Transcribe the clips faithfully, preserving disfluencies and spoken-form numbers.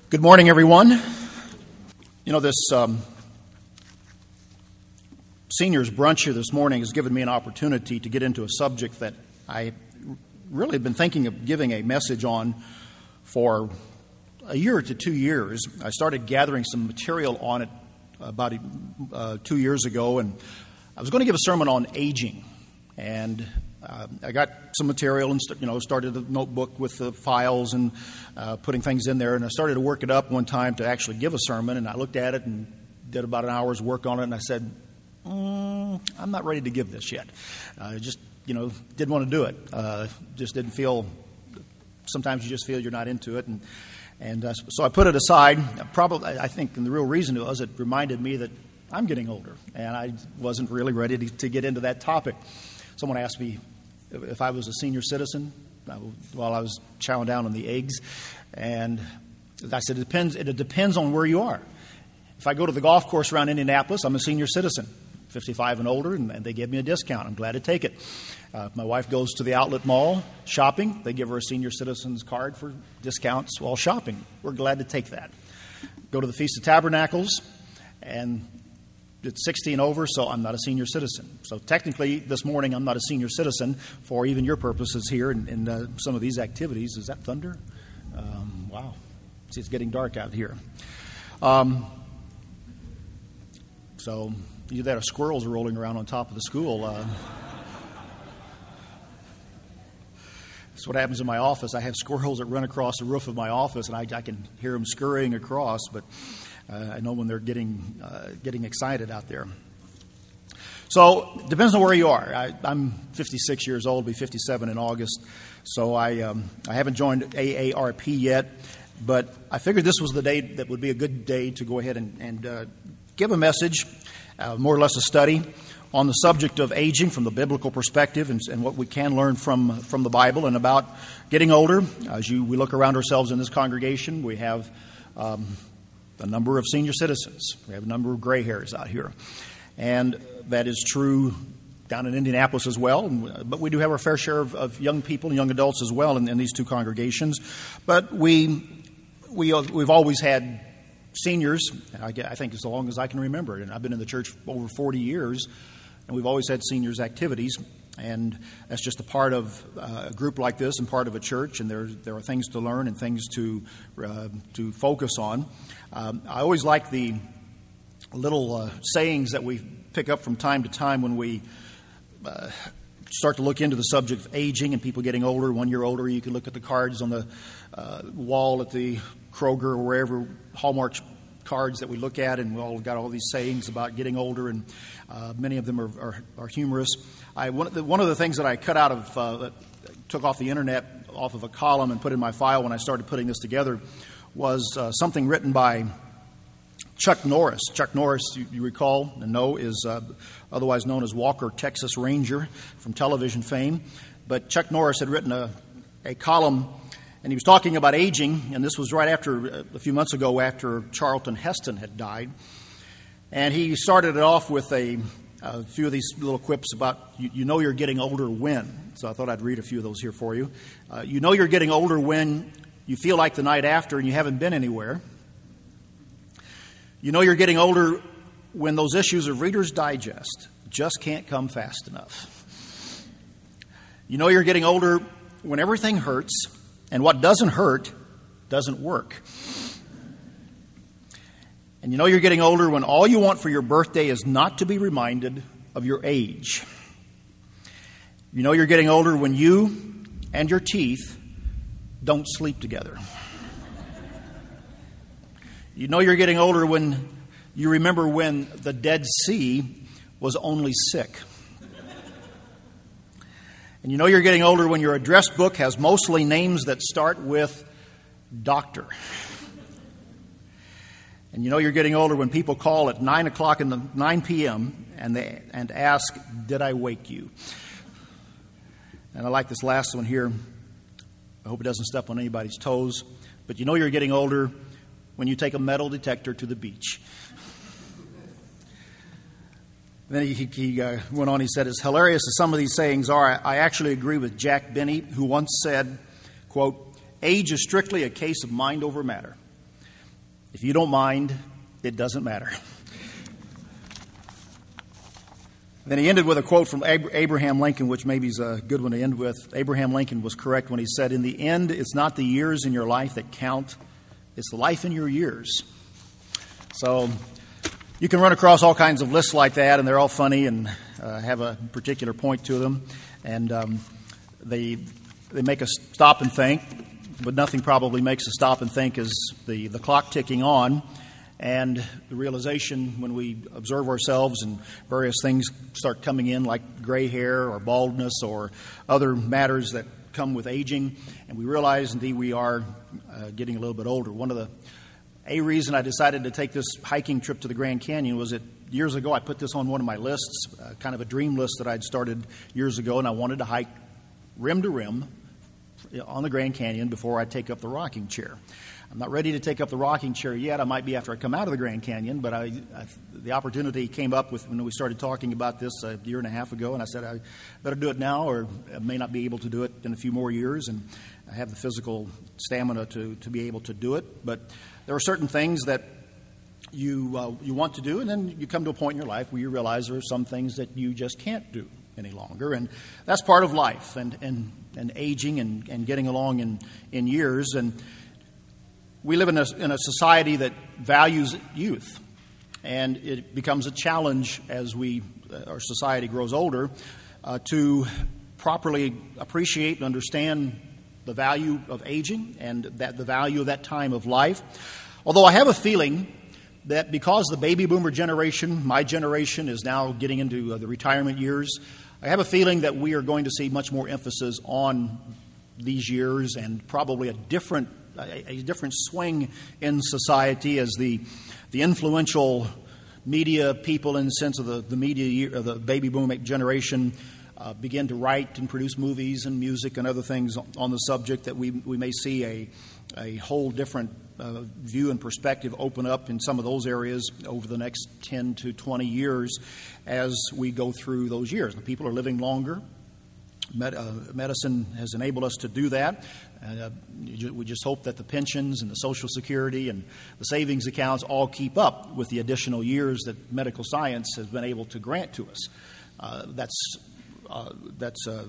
Good morning, everyone. You know, this um, seniors brunch here this morning has given me an opportunity to get into a subject that I really have been thinking of giving a message on for a year to two years. I started gathering some material on it about uh, two years ago, and I was going to give a sermon on aging. And uh, I got some material and st- you know started a notebook with the files and uh, putting things in there. And I started to work it up one time to actually give a sermon. And I looked at it and did about an hour's work on it. And I said, mm, I'm not ready to give this yet. I uh, just you know didn't want to do it. Uh, just didn't feel. Sometimes you just feel you're not into it. And and uh, so I put it aside. Probably, I think, and the real reason was it reminded me that I'm getting older, and I wasn't really ready to, to get into that topic. Someone asked me if I was a senior citizen while I was chowing down on the eggs, and I said, it depends, it depends on where you are. If I go to the golf course around Indianapolis, I'm a senior citizen, fifty-five and older, and they give me a discount. I'm glad to take it. Uh, if my wife goes to the outlet mall shopping, they give her a senior citizen's card for discounts while shopping. We're glad to take that. Go to the Feast of Tabernacles, and it's sixteen and over, so I'm not a senior citizen. So technically, this morning, I'm not a senior citizen for even your purposes here in, in uh, some of these activities. Is that thunder? Um, wow. See, it's getting dark out here. Um, so either that or squirrels are rolling around on top of the school. Uh, that's what happens in my office. I have squirrels that run across the roof of my office, and I, I can hear them scurrying across, but Uh, I know when they're getting uh, getting excited out there. So it depends on where you are. I, I'm fifty-six years old, be fifty-seven in August. So I um, I haven't joined A A R P yet, but I figured this was the day that would be a good day to go ahead and, and uh, give a message, uh, more or less a study, on the subject of aging from the biblical perspective and, and what we can learn from from the Bible and about getting older. As you we look around ourselves in this congregation, we have Um, a number of senior citizens. We have a number of gray hairs out here. And that is true down in Indianapolis as well. But we do have our fair share of, of young people and young adults as well in, in these two congregations. But we, we, we've always had seniors, I, I think as long as I can remember. And I've been in the church over forty years, and we've always had seniors activities. And that's just a part of uh, a group like this and part of a church. And there, there are things to learn and things to uh, to focus on. Um, I always like the little uh, sayings that we pick up from time to time when we uh, start to look into the subject of aging and people getting older. One year older, you can look at the cards on the uh, wall at the Kroger or wherever, Hallmark cards that we look at, and we all got all these sayings about getting older, and uh, many of them are, are, are humorous. I, one, of the, one of the things that I cut out of, uh, took off the internet, off of a column and put in my file when I started putting this together was uh, something written by Chuck Norris. Chuck Norris, you, you recall and know, is uh, otherwise known as Walker, Texas Ranger from television fame. But Chuck Norris had written a, a column, and he was talking about aging, and this was right after, a few months ago, after Charlton Heston had died. And he started it off with a, a few of these little quips about, you, you know you're getting older when. So I thought I'd read a few of those here for you. Uh, you know you're getting older when you feel like the night after and you haven't been anywhere. You know you're getting older when those issues of Reader's Digest just can't come fast enough. You know you're getting older when everything hurts and what doesn't hurt doesn't work. And you know you're getting older when all you want for your birthday is not to be reminded of your age. You know you're getting older when you and your teeth don't sleep together. You know you're getting older when you remember when the Dead Sea was only sick. And you know you're getting older when your address book has mostly names that start with doctor. And you know you're getting older when people call at nine o'clock in the nine p.m. and they and ask, "Did I wake you?" And I like this last one here. I hope it doesn't step on anybody's toes. But you know you're getting older when you take a metal detector to the beach. And then he, he uh, went on, he said, as hilarious as some of these sayings are, I, I actually agree with Jack Benny, who once said, quote, age is strictly a case of mind over matter. If you don't mind, it doesn't matter. Then he ended with a quote from Abraham Lincoln, which maybe is a good one to end with. Abraham Lincoln was correct when he said, "In the end, it's not the years in your life that count, it's the life in your years." So you can run across all kinds of lists like that, and they're all funny and uh, have a particular point to them. And um, they they make us stop and think, but nothing probably makes us stop and think as the, the clock ticking on. And the realization when we observe ourselves and various things start coming in like gray hair or baldness or other matters that come with aging, and we realize indeed we are uh, getting a little bit older. One of the a reason I decided to take this hiking trip to the Grand Canyon was that years ago I put this on one of my lists, uh, kind of a dream list that I'd started years ago, and I wanted to hike rim to rim on the Grand Canyon before I take up the rocking chair. I'm not ready to take up the rocking chair yet. I might be after I come out of the Grand Canyon, but I, I, the opportunity came up with when we started talking about this a year and a half ago, and I said I better do it now, or I may not be able to do it in a few more years, and I have the physical stamina to, to be able to do it. But there are certain things that you uh, you want to do, and then you come to a point in your life where you realize there are some things that you just can't do any longer, and that's part of life and and, and aging and, and getting along in, in years. And we live in a, in a society that values youth, and it becomes a challenge as we uh, our society grows older uh, to properly appreciate and understand the value of aging and that the value of that time of life. Although I have a feeling that because the baby boomer generation, my generation, is now getting into uh, the retirement years, I have a feeling that we are going to see much more emphasis on these years and probably a different a, a different swing in society as the the influential media people, in the sense of the, the media year, of the baby boom generation, uh, begin to write and produce movies and music and other things on the subject, that we we may see a a whole different uh, view and perspective open up in some of those areas over the next ten to twenty years as we go through those years. The people are living longer. Med- uh, medicine has enabled us to do that. And, uh, we just hope that the pensions and the Social Security and the savings accounts all keep up with the additional years that medical science has been able to grant to us. Uh, that's uh, that's uh,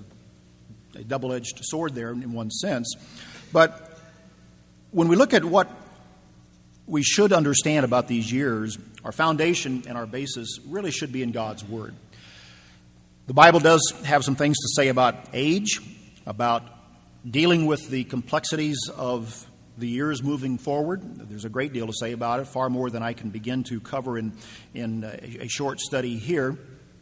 a double-edged sword there in one sense. But when we look at what we should understand about these years, our foundation and our basis really should be in God's Word. The Bible does have some things to say about age, about dealing with the complexities of the years moving forward. There's a great deal to say about it, far more than I can begin to cover in, in a short study here.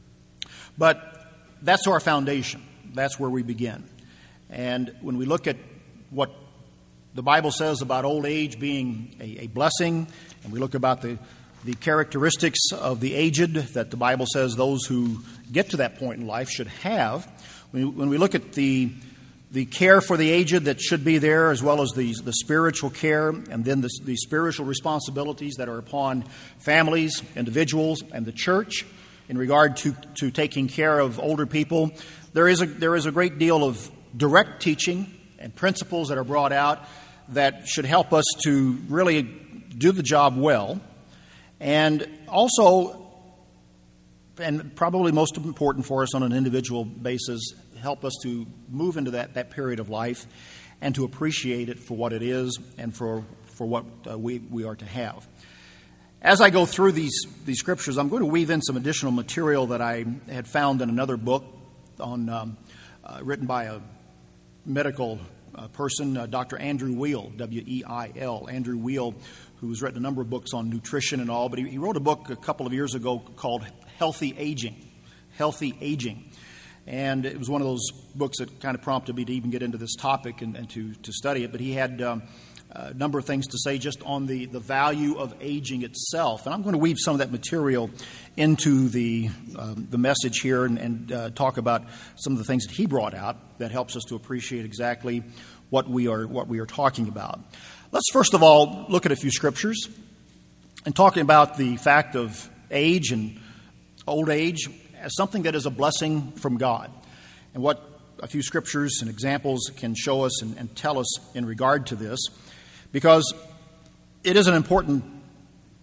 But that's our foundation. That's where we begin. And when we look at what the Bible says about old age being a, a blessing, and we look about the, the characteristics of the aged that the Bible says those who get to that point in life should have, when we, when we look at the the care for the aged that should be there, as well as the, the spiritual care, and then the, the spiritual responsibilities that are upon families, individuals, and the church in regard to, to taking care of older people, there is a there is a great deal of direct teaching and principles that are brought out that should help us to really do the job well. And also, and probably most important for us on an individual basis, help us to move into that, that period of life and to appreciate it for what it is and for, for what uh, we, we are to have. As I go through these, these scriptures, I'm going to weave in some additional material that I had found in another book on um, uh, written by a medical uh, person, uh, Doctor Andrew Weil, W E I L, Andrew Weil, who's written a number of books on nutrition and all, but he, he wrote a book a couple of years ago called Healthy Aging, Healthy Aging. And it was one of those books that kind of prompted me to even get into this topic and, and to, to study it. But he had um, a number of things to say just on the, the value of aging itself. And I'm going to weave some of that material into the um, the message here and, and uh, talk about some of the things that he brought out that helps us to appreciate exactly what we are what we are talking about. Let's first of all look at a few scriptures and talking about the fact of age and old age as something that is a blessing from God, and what a few scriptures and examples can show us and, and tell us in regard to this, because it is an important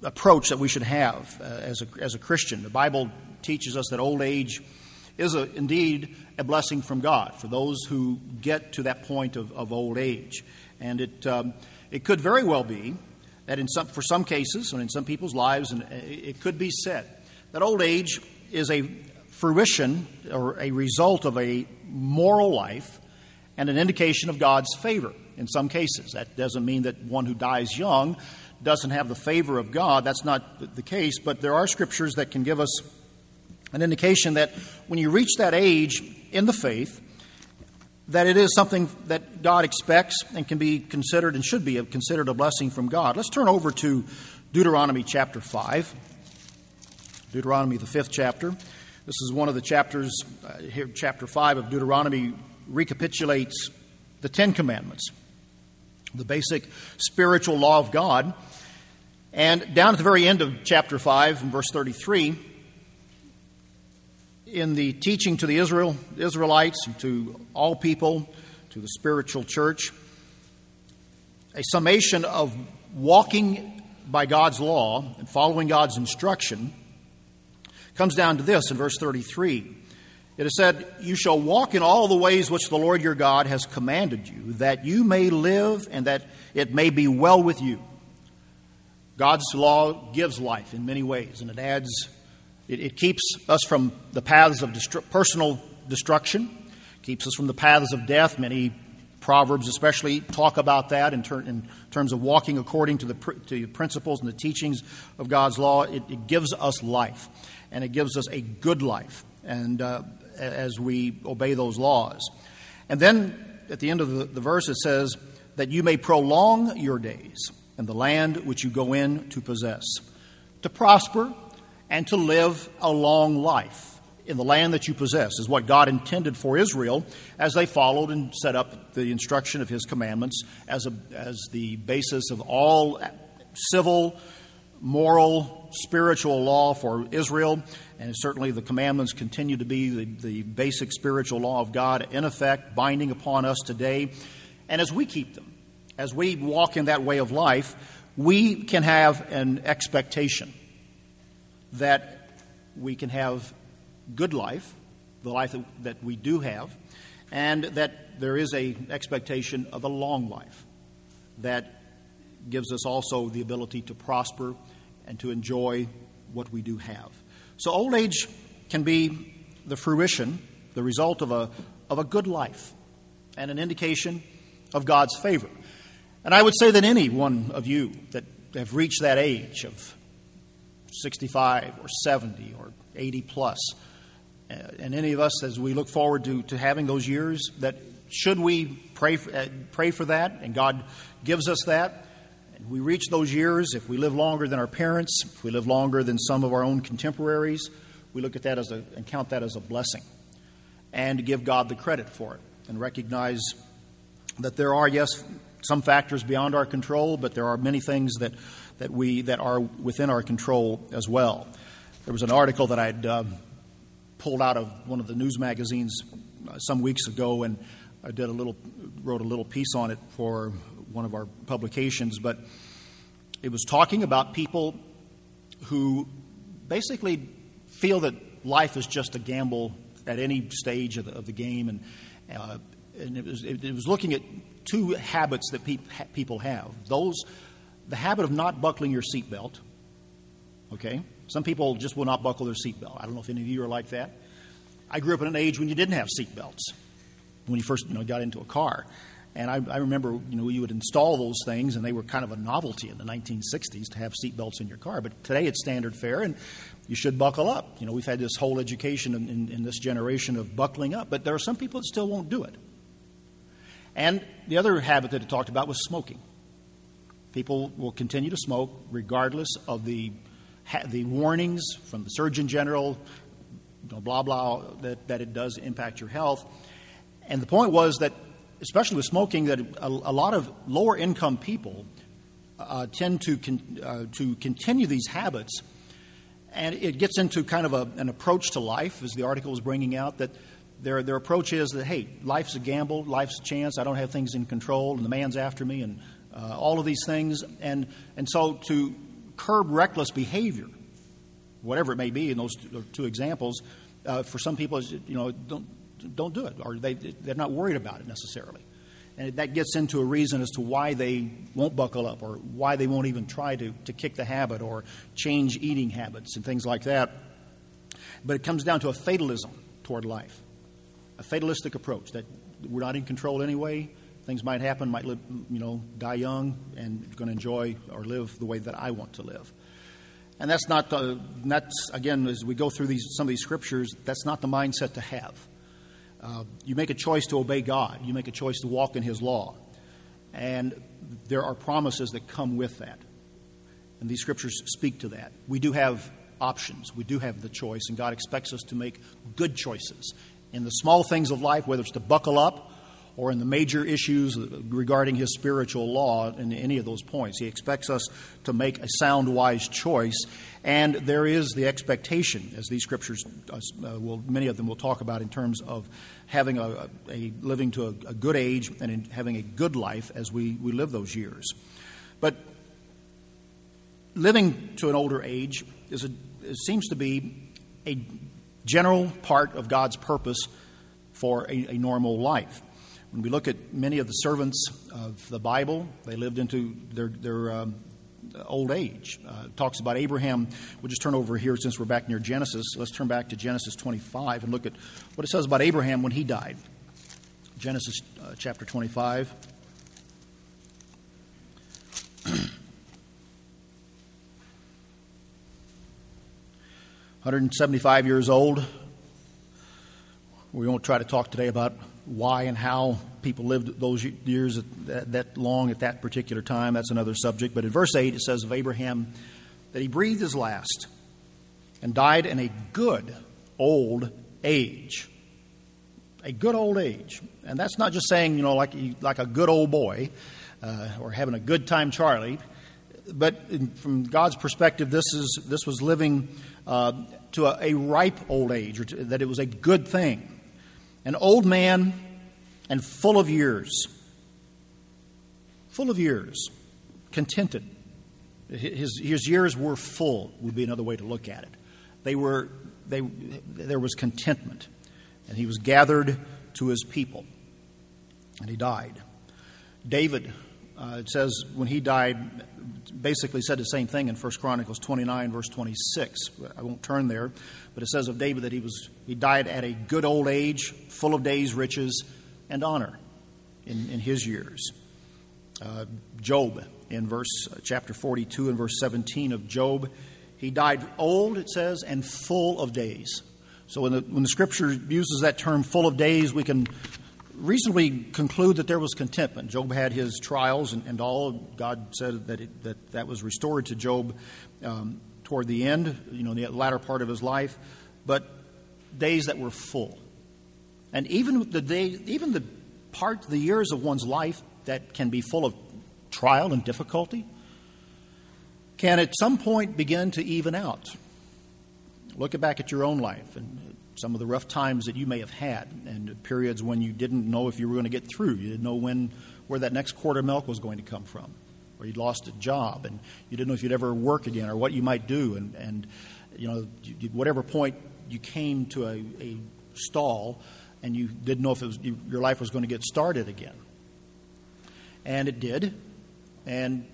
approach that we should have uh, as a as a Christian. The Bible teaches us that old age is a, indeed a blessing from God for those who get to that point of, of old age. And it um, it could very well be that in some for some cases and in some people's lives, and it could be said that old age is a fruition or a result of a moral life and an indication of God's favor in some cases. That doesn't mean that one who dies young doesn't have the favor of God. That's not the case, but there are scriptures that can give us an indication that when you reach that age in the faith, that it is something that God expects and can be considered and should be considered a blessing from God. Let's turn over to Deuteronomy chapter five. Deuteronomy, the fifth chapter. This is one of the chapters, uh, here, chapter five of Deuteronomy recapitulates the Ten Commandments, the basic spiritual law of God. And down at the very end of chapter five, in verse thirty-three, in the teaching to the Israel, Israelites, and to all people, to the spiritual church, a summation of walking by God's law and following God's instruction comes down to this in verse thirty-three. It is said, "You shall walk in all the ways which the Lord your God has commanded you, that you may live and that it may be well with you." God's law gives life in many ways, and it adds, it, it keeps us from the paths of destru- personal destruction, keeps us from the paths of death. Many Proverbs especially talk about that in, ter- in terms of walking according to the, pr- to the principles and the teachings of God's law. It, it gives us life, and it gives us a good life, and uh, as we obey those laws. And then at the end of the, the verse it says that you may prolong your days in the land which you go in to possess, to prosper and to live a long life in the land that you possess is what God intended for Israel as they followed and set up the instruction of His commandments as a, as the basis of all civil, moral, spiritual law for Israel. And certainly the commandments continue to be the, the basic spiritual law of God in effect, binding upon us today. And as we keep them, as we walk in that way of life, we can have an expectation that we can have good life, the life that, that we do have, and that there is an expectation of a long life that gives us also the ability to prosper and to enjoy what we do have. So old age can be the fruition, the result of a of a good life and an indication of God's favor. And I would say that any one of you that have reached that age of sixty-five or seventy or eighty plus, uh, and any of us as we look forward to, to having those years, that should we pray for, uh, pray for that, and God gives us that, and we reach those years, if we live longer than our parents, if we live longer than some of our own contemporaries, we look at that as a, and count that as a blessing, and give God the credit for it, and recognize that there are, yes, some factors beyond our control, but there are many things that, that we that are within our control as well. There was an article that I'd uh, pulled out of one of the news magazines uh, some weeks ago, and I did a little wrote a little piece on it for one of our publications. But it was talking about people who basically feel that life is just a gamble at any stage of the, of the game, and uh, and it was it, it was looking at two habits that pe- ha- people have. Those, the habit of not buckling your seatbelt. Okay? Some people just will not buckle their seatbelt. I don't know if any of you are like that. I grew up in an age when you didn't have seatbelts, when you first you know, got into a car. And I, I remember, you know, you would install those things, and they were kind of a novelty in the nineteen sixties to have seatbelts in your car. But today it's standard fare, and you should buckle up. You know, we've had this whole education in, in, in this generation of buckling up, but there are some people that still won't do it. And the other habit that it talked about was smoking. People will continue to smoke regardless of the the warnings from the Surgeon General, you know, blah, blah, that, that it does impact your health. And the point was that, especially with smoking, that a, a lot of lower-income people uh, tend to con, uh, to continue these habits, and it gets into kind of a, an approach to life, as the article was bringing out, that Their their approach is that, hey, life's a gamble, life's a chance, I don't have things in control, and the man's after me, and uh, all of these things. And and so to curb reckless behavior, whatever it may be in those two, two examples. Uh, for some people, you know, don't don't do it, or they they're not worried about it necessarily, and that gets into a reason as to why they won't buckle up, or why they won't even try to to kick the habit or change eating habits and things like that. But it comes down to a fatalism toward life, a fatalistic approach that we're not in control anyway. Things might happen, might live, you know, die young, and going to enjoy or live the way that I want to live. And that's not the, that's, again, as we go through these some of these scriptures, that's not the mindset to have. Uh, you make a choice to obey God. You make a choice to walk in His law. And there are promises that come with that. And these scriptures speak to that. We do have options. We do have the choice, and God expects us to make good choices in the small things of life, whether it's to buckle up or in the major issues regarding His spiritual law in any of those points. He expects us to make a sound, wise choice. And there is the expectation, as these scriptures, uh, will, many of them will talk about in terms of having a, a living to a, a good age and in having a good life as we, we live those years. But living to an older age is a, it seems to be a general part of God's purpose for a, a normal life. When we look at many of the servants of the Bible, they lived into their, their um, old age. Uh, it talks about Abraham. We'll just turn over here since we're back near Genesis. Let's turn back to Genesis twenty-five and look at what it says about Abraham when he died. Genesis uh, chapter twenty-five. one hundred seventy-five years old. We won't try to talk today about why and how people lived those years that, that long at that particular time. That's another subject. But in verse eight, it says of Abraham that he breathed his last and died in a good old age. A good old age. And that's not just saying, you know, like, like a good old boy uh, or having a good time Charlie. But in, from God's perspective, this is this was living uh, to a, a ripe old age, or to, that it was a good thing. An old man and full of years. Full of years. Contented. His, his years were full, would be another way to look at it. They were, they, there was contentment. And he was gathered to his people. And he died. David, uh, it says when he died, basically said the same thing in First Chronicles twenty-nine, verse twenty-six. I won't turn there, but it says of David that he was he died at a good old age, full of days, riches, and honor in, in his years. Uh, Job, in verse uh, chapter forty-two and verse seventeen of Job, he died old, it says, and full of days. So when the, when the Scripture uses that term, full of days, we can reasonably conclude that there was contentment. Job had his trials and, and all. God said that, it, that that was restored to Job um, toward the end, you know, the latter part of his life, but days that were full. And even the day, even the part, the years of one's life that can be full of trial and difficulty, can at some point begin to even out. Look back at your own life and some of the rough times that you may have had, and periods when you didn't know if you were going to get through. You didn't know when where that next quart of milk was going to come from, or you'd lost a job and you didn't know if you'd ever work again or what you might do. And, and you know, you, whatever point you came to a, a stall and you didn't know if it was, you, your life was going to get started again. And it did. And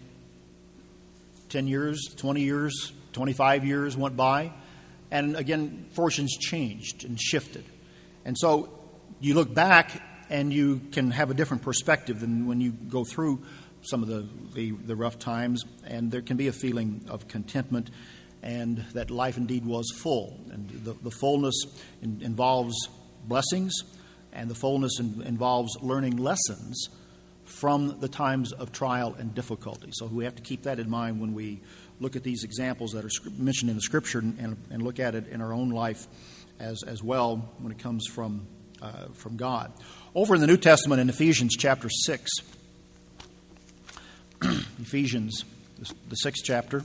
ten years, twenty years, twenty-five years went by. And again, fortunes changed and shifted. And so you look back and you can have a different perspective than when you go through some of the, the, the rough times. And there can be a feeling of contentment and that life indeed was full. And the, the fullness in, involves blessings, and the fullness in, involves learning lessons from the times of trial and difficulty. So we have to keep that in mind when we look at these examples that are mentioned in the Scripture and, and look at it in our own life as, as well when it comes from, uh, from God. Over in the New Testament in Ephesians chapter six, Ephesians, the sixth chapter.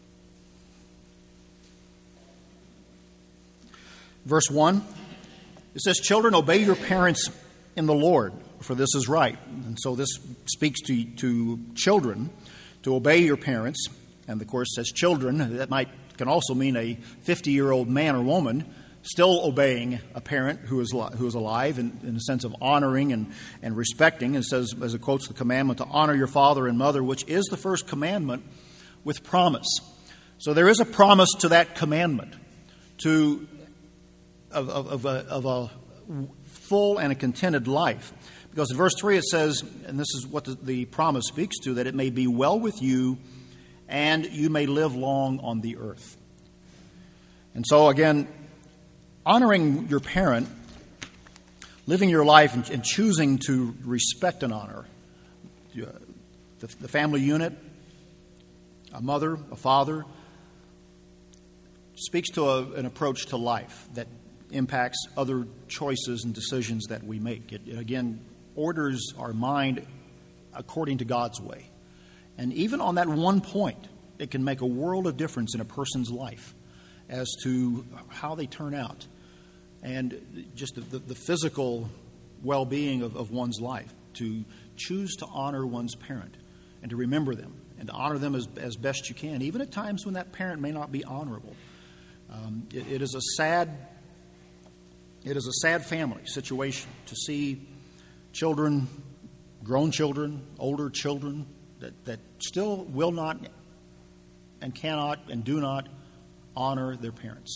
Verse one, It says, children, obey your parents in the Lord, for this is right. And so this speaks to, to children, to obey your parents. And of course, as children, that might can also mean a fifty-year-old man or woman still obeying a parent who is who is alive in, in the sense of honoring and, and respecting. And it says, as it quotes the commandment, to honor your father and mother, which is the first commandment with promise. So there is a promise to that commandment, to of, of, of, a, of a full and a contented life. Because in verse three it says, and this is what the, the promise speaks to, that it may be well with you and you may live long on the earth. And so again, honoring your parent, living your life and, and choosing to respect and honor the, the family unit, a mother, a father, speaks to a, an approach to life that impacts other choices and decisions that we make. It, it again orders our mind according to God's way. And even on that one point, it can make a world of difference in a person's life as to how they turn out and just the, the, the physical well-being of, of one's life. To choose to honor one's parent and to remember them and to honor them as, as best you can, even at times when that parent may not be honorable. Um, it, it is a sad, it is a sad family situation to see children, grown children, older children that, that still will not and cannot and do not honor their parents.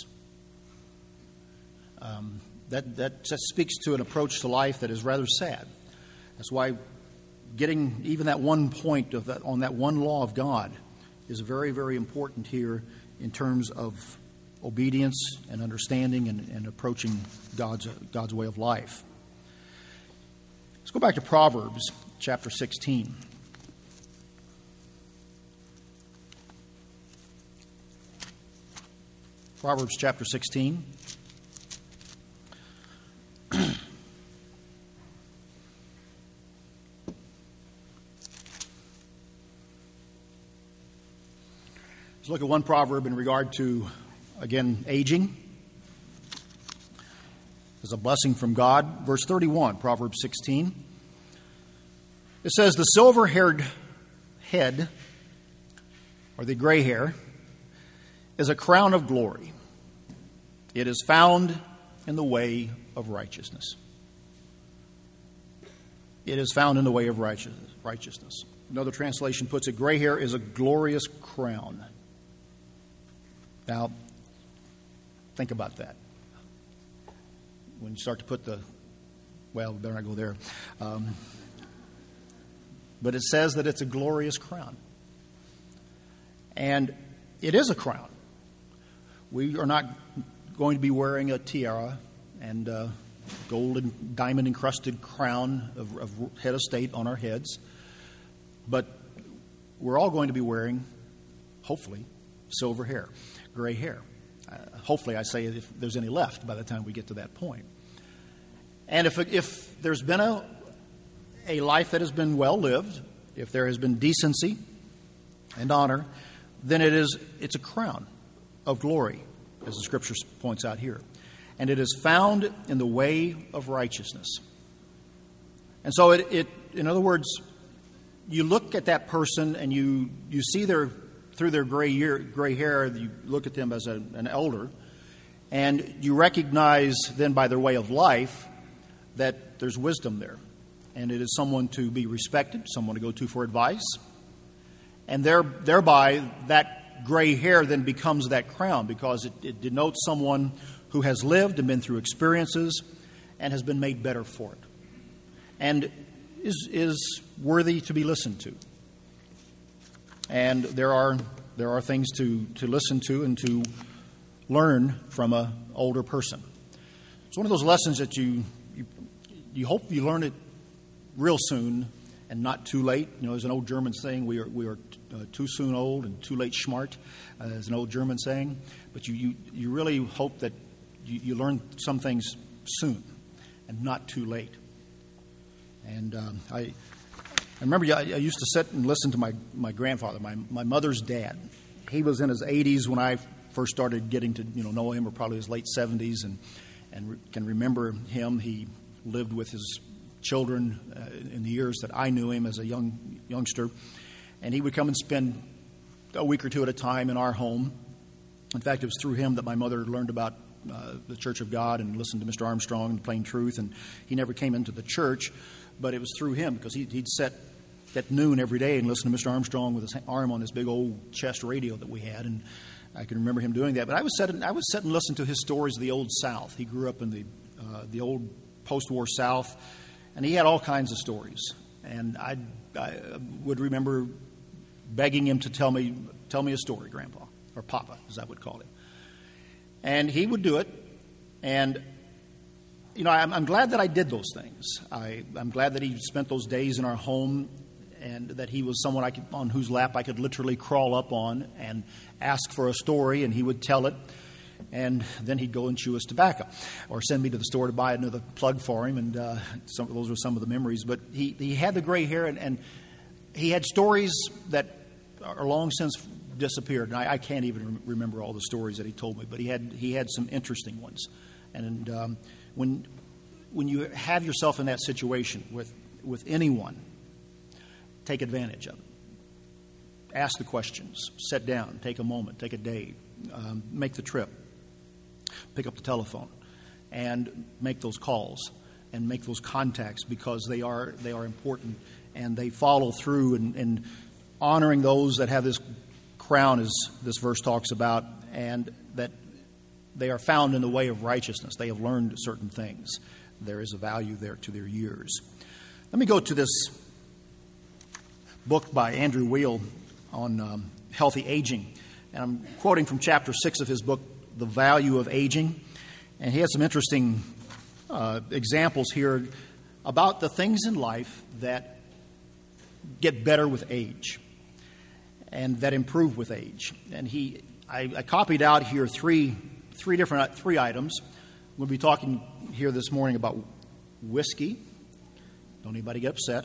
Um, that, that that speaks to an approach to life that is rather sad. That's why getting even that one point of that on that one law of God is very, very important here in terms of obedience and understanding and, and approaching God's God's way of life. Let's go back to Proverbs chapter sixteen. Proverbs chapter sixteen. Let's look at one proverb in regard to, again, aging. As a blessing from God. Verse thirty-one, Proverbs sixteen. It says, the silver-haired head, or the gray hair, is a crown of glory. It is found in the way of righteousness. It is found in the way of righteousness. Another translation puts it, gray hair is a glorious crown. Now, think about that. When you start to put the, well, better not go there. Um, but it says that it's a glorious crown. And it is a crown. We are not going to be wearing a tiara and a gold and diamond encrusted crown of, of head of state on our heads. But we're all going to be wearing, hopefully, silver hair, gray hair. Uh, hopefully, I say, if there's any left by the time we get to that point. And if if there's been a a life that has been well lived, if there has been decency and honor, then it is it's a crown of glory, as the Scripture points out here. And it is found in the way of righteousness. And so it, it in other words, you look at that person and you, you see their through their gray year, gray hair, you look at them as a, an elder, and you recognize then by their way of life that there's wisdom there. And it is someone to be respected, someone to go to for advice. And there, thereby, that gray hair then becomes that crown because it, it denotes someone who has lived and been through experiences and has been made better for it. And is is worthy to be listened to. And there are there are things to, to listen to and to learn from an older person. It's one of those lessons that you, you you hope you learn it real soon and not too late. You know, there's an old German saying, we are we are uh, too soon old and too late smart. Uh, there's an old German saying. But you, you, you really hope that you, you learn some things soon and not too late. And um, I... I remember I used to sit and listen to my, my grandfather, my, my mother's dad. He was in his eighties when I first started getting to you know know him, or probably his late seventies. And, and re- can remember him. He lived with his children uh, in the years that I knew him as a young youngster, and he would come and spend a week or two at a time in our home. In fact, it was through him that my mother learned about uh, the Church of God and listened to Mister Armstrong and Plain Truth, and he never came into the church, but it was through him because he, he'd sit at noon every day and listen to Mister Armstrong with his arm on this big old chest radio that we had, and I can remember him doing that. But I was sitting, I was sitting and listening to his stories of the old South. He grew up in the uh, the old post-war South, and he had all kinds of stories. And I, I would remember begging him to tell me tell me a story, Grandpa, or Papa, as I would call him. And he would do it, and you know, I'm, I'm glad that I did those things. I, I'm glad that he spent those days in our home, and that he was someone I could, on whose lap I could literally crawl up on and ask for a story, and he would tell it, and then he'd go and chew his tobacco or send me to the store to buy another plug for him, and uh, some, those were some of the memories. But he, he had the gray hair, and, and he had stories that are long since disappeared, and I, I can't even remember all the stories that he told me, but he had he had some interesting ones. And um, when when you have yourself in that situation with, with anyone, take advantage of it. Ask the questions. Sit down. Take a moment. Take a day. Um, make the trip. Pick up the telephone and make those calls and make those contacts, because they are they are important, and they follow through and, and honoring those that have this crown, as this verse talks about, and that they are found in the way of righteousness. They have learned certain things. There is a value there to their years. Let me go to this book by Andrew Weil on um, healthy aging. And I'm quoting from chapter six of his book, The Value of Aging. And he has some interesting uh, examples here about the things in life that get better with age and that improve with age. And he, I, I copied out here three, three different three items. We'll be talking here this morning about whiskey. Don't anybody get upset.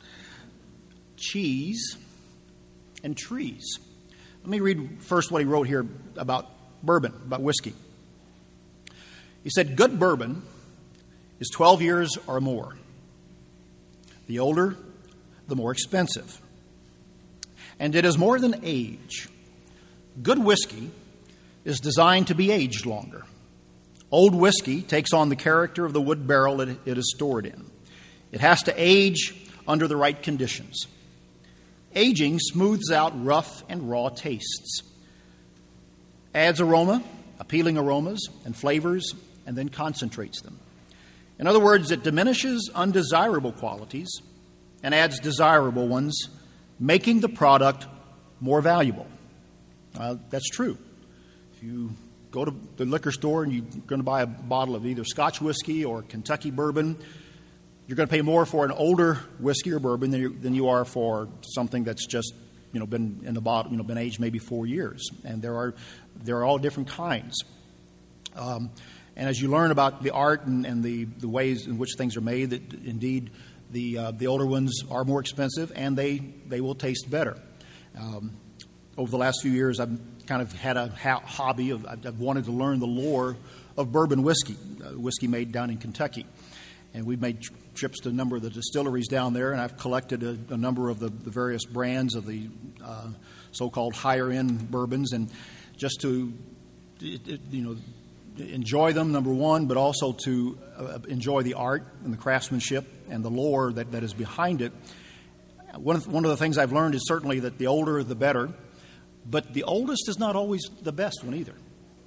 Cheese, and trees. Let me read first what he wrote here about bourbon, about whiskey. He said, good bourbon is twelve years or more. The older, the more expensive. And it is more than age. Good whiskey is designed to be aged longer. Old whiskey takes on the character of the wood barrel it, it is stored in. It has to age under the right conditions. Aging smooths out rough and raw tastes, adds aroma, appealing aromas and flavors, and then concentrates them. In other words, it diminishes undesirable qualities and adds desirable ones, making the product more valuable. Uh, that's true. If you go to the liquor store and you're going to buy a bottle of either Scotch whiskey or Kentucky bourbon, you're going to pay more for an older whiskey or bourbon than you, than you are for something that's just, you know, been in the bottle, you know, been aged maybe four years. And there are there are all different kinds. Um, and as you learn about the art and, and the, the ways in which things are made, that indeed the uh, the older ones are more expensive and they they will taste better. Um, over the last few years, I've kind of had a ha- hobby of I've, I've wanted to learn the lore of bourbon whiskey, uh, whiskey made down in Kentucky. And we've made tr- trips to a number of the distilleries down there, and I've collected a, a number of the, the various brands of the uh, so-called higher-end bourbons, and just to, it, it, you know, enjoy them, number one, but also to uh, enjoy the art and the craftsmanship and the lore that, that is behind it. One of, one of the things I've learned is certainly that the older, the better, but the oldest is not always the best one either.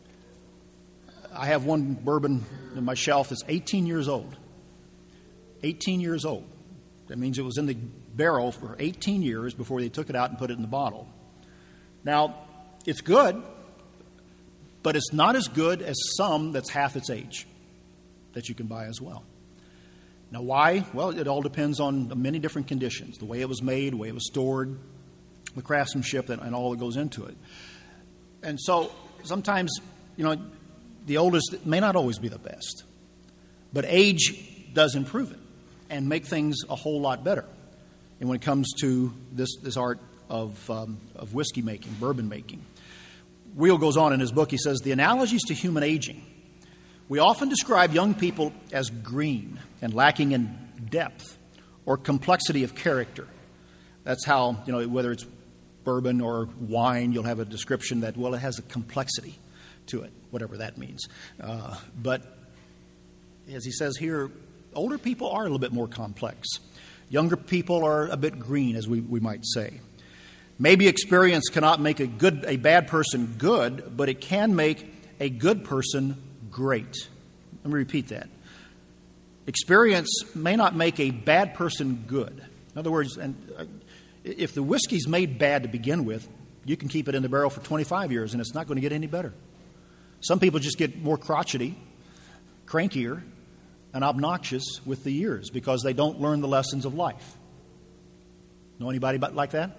I have one bourbon in my shelf that's eighteen years old. eighteen years old. That means it was in the barrel for eighteen years before they took it out and put it in the bottle. Now, it's good, but it's not as good as some that's half its age that you can buy as well. Now, why? Well, it all depends on many different conditions. The way it was made, the way it was stored, the craftsmanship, and all that goes into it. And so sometimes, you know, the oldest may not always be the best, but age does improve it and make things a whole lot better. And when it comes to this this art of um, of whiskey making, bourbon making, Weil goes on in his book. He says the analogies to human aging We often describe young people as green and lacking in depth or complexity of character. That's how, you know, whether it's bourbon or wine, you'll have a description that, well, it has a complexity to it, whatever that means. Uh, but as he says here, older people are a little bit more complex. Younger people are a bit green, as we, we might say. Maybe experience cannot make a good, a bad person good, but it can make a good person great. Let me repeat that. Experience may not make a bad person good. In other words, and uh, if the whiskey's made bad to begin with, you can keep it in the barrel for twenty-five years and it's not going to get any better. Some people just get more crotchety, crankier, and obnoxious with the years because they don't learn the lessons of life. Know anybody like that?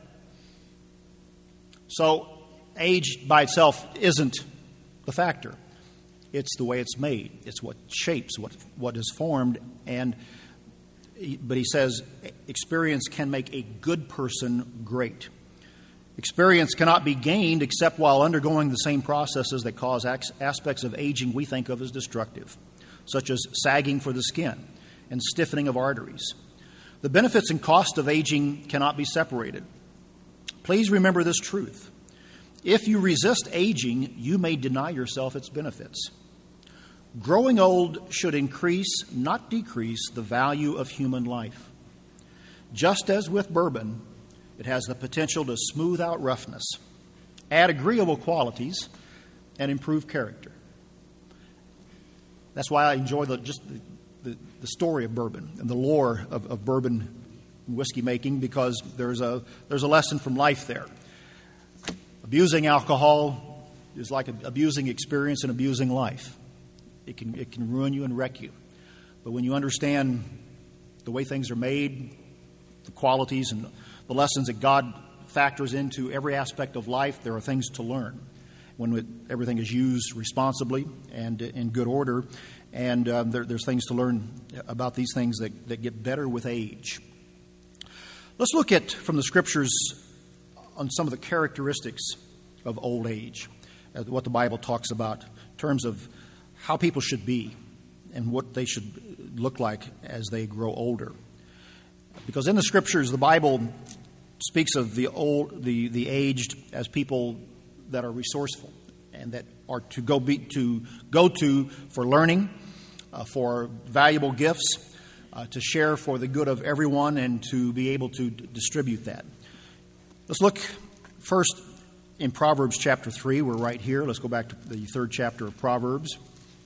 So age by itself isn't the factor. It's the way it's made. It's what shapes, what what is formed. And but he says experience can make a good person great. Experience cannot be gained except while undergoing the same processes that cause aspects of aging we think of as destructive, such as sagging for the skin and stiffening of arteries. The benefits and cost of aging cannot be separated. Please remember this truth. If you resist aging, you may deny yourself its benefits. Growing old should increase, not decrease, the value of human life. Just as with bourbon, it has the potential to smooth out roughness, add agreeable qualities, and improve character. That's why I enjoy the, just the, the, the story of bourbon and the lore of, of bourbon and whiskey making, because there's a, there's a lesson from life there. Abusing alcohol is like abusing experience and abusing life. It can it can ruin you and wreck you. But when you understand the way things are made, the qualities and the lessons that God factors into every aspect of life, there are things to learn when it, everything is used responsibly and in good order. And um, there, there's things to learn about these things that, that get better with age. Let's look at, from the Scriptures, on some of the characteristics of old age, uh, what the Bible talks about in terms of how people should be and what they should look like as they grow older. Because in the Scriptures, the Bible speaks of the old, the, the aged as people that are resourceful and that are to go be, to go to for learning, uh, for valuable gifts, uh, to share for the good of everyone, and to be able to d- distribute that. Let's look first in Proverbs chapter three. We're right here. Let's go back to the third chapter of Proverbs.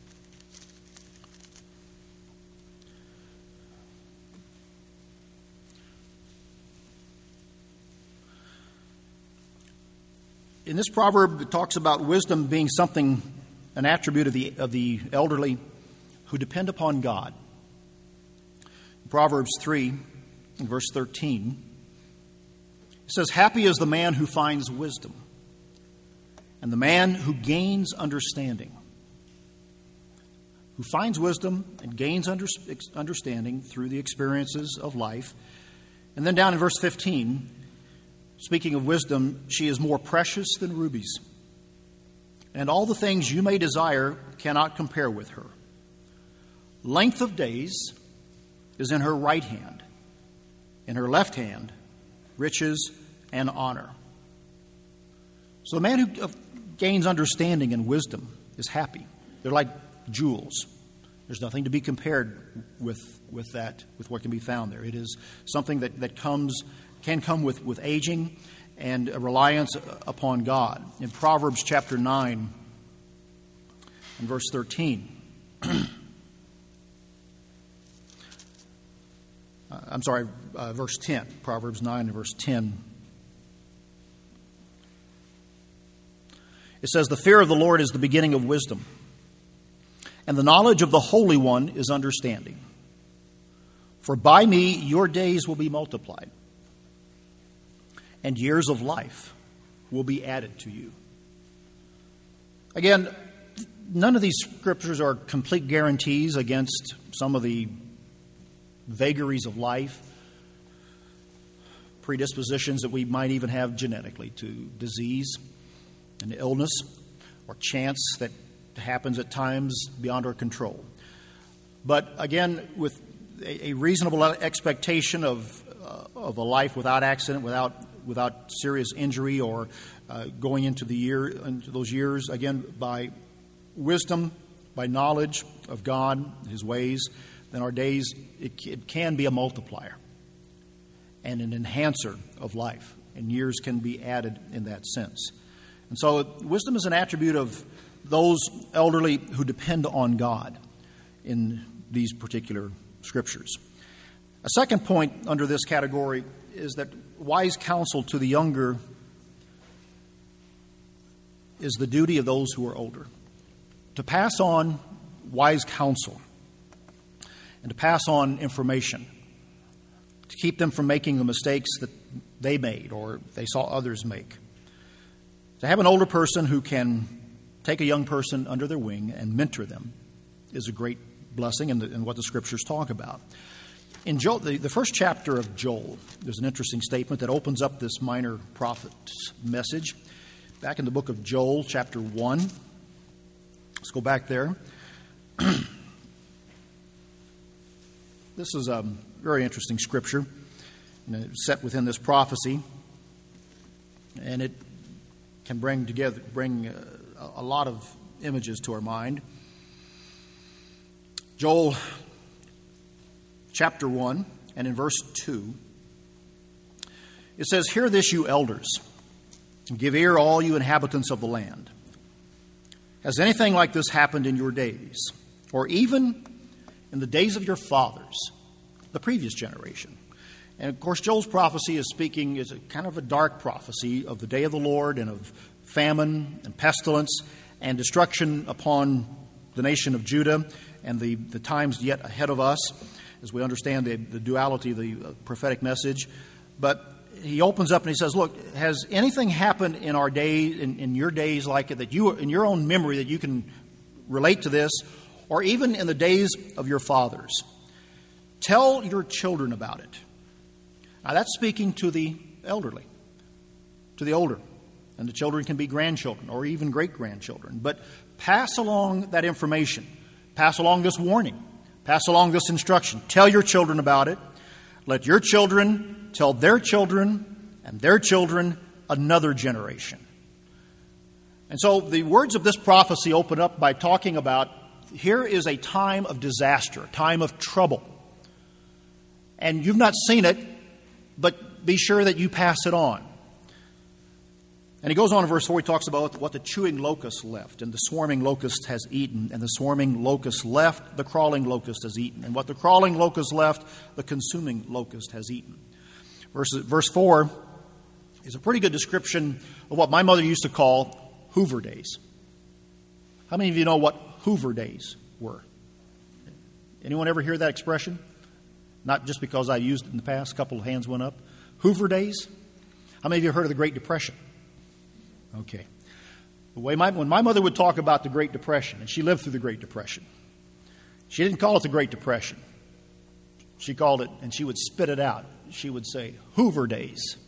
In this proverb, it talks about wisdom being something, an attribute of the of the elderly who depend upon God. In Proverbs three, in verse thirteen, it says, "Happy is the man who finds wisdom, and the man who gains understanding." Who finds wisdom and gains under, understanding through the experiences of life. And then down in verse fifteen, speaking of wisdom, she is more precious than rubies, and all the things you may desire cannot compare with her. Length of days is in her right hand, in her left hand, riches and honor. So the man who gains understanding and wisdom is happy. They're like jewels. There's nothing to be compared with, with that, with what can be found there. It is something that, that comes can come with, with aging and a reliance upon God. In Proverbs chapter nine and verse thirteen, I'm sorry, uh, verse ten, Proverbs nine and verse ten. It says, "The fear of the Lord is the beginning of wisdom, and the knowledge of the Holy One is understanding. For by me your days will be multiplied, and years of life will be added to you." Again, none of these scriptures are complete guarantees against some of the vagaries of life, predispositions that we might even have genetically to disease and illness, or chance that happens at times beyond our control. But again, with a, a reasonable expectation of uh, of a life without accident, without without serious injury, or uh, going into the year into those years, again by wisdom, by knowledge of God, His ways, then our days it, it can be a multiplier and an enhancer of life, and years can be added in that sense. And so wisdom is an attribute of those elderly who depend on God in these particular scriptures. A second point under this category is that wise counsel to the younger is the duty of those who are older. To pass on wise counsel and to pass on information, to keep them from making the mistakes that they made or they saw others make. To have an older person who can take a young person under their wing and mentor them is a great blessing in, the, in what the Scriptures talk about. In Joel, the, the first chapter of Joel, there's an interesting statement that opens up this minor prophet's message. Back in the book of Joel, chapter one. Let's go back there. This is a very interesting scripture, you know, set within this prophecy, and it can bring together, bring a, a lot of images to our mind. Joel chapter one, and in verse two, it says, "Hear this, you elders, and give ear, all you inhabitants of the land. Has anything like this happened in your days, or even in the days of your fathers, the previous generation?" And of course, Joel's prophecy is speaking, is a kind of a dark prophecy of the day of the Lord and of famine and pestilence and destruction upon the nation of Judah and the, the times yet ahead of us, as we understand the, the duality of the prophetic message. But he opens up and he says, look, has anything happened in our days, in, in your days like it, that you, in your own memory, that you can relate to this, or even in the days of your fathers? Tell your children about it. Now that's speaking to the elderly, to the older. And the children can be grandchildren or even great-grandchildren. But pass along that information. Pass along this warning. Pass along this instruction. Tell your children about it. Let your children tell their children and their children another generation. And so the words of this prophecy open up by talking about here is a time of disaster, a time of trouble. And you've not seen it, but be sure that you pass it on. And he goes on in verse four, he talks about what the chewing locust left, and the swarming locust has eaten, and the swarming locust left, the crawling locust has eaten, and what the crawling locust left, the consuming locust has eaten. Verse, verse four is a pretty good description of what my mother used to call Hoover days. How many of you know what Hoover days were? Anyone ever hear that expression? Not just because I used it in the past, a couple of hands went up. Hoover days? How many of you have heard of the Great Depression? Okay. The way my, when my mother would talk about the Great Depression, and she lived through the Great Depression, she didn't call it the Great Depression. She called it, and she would spit it out. She would say, Hoover days.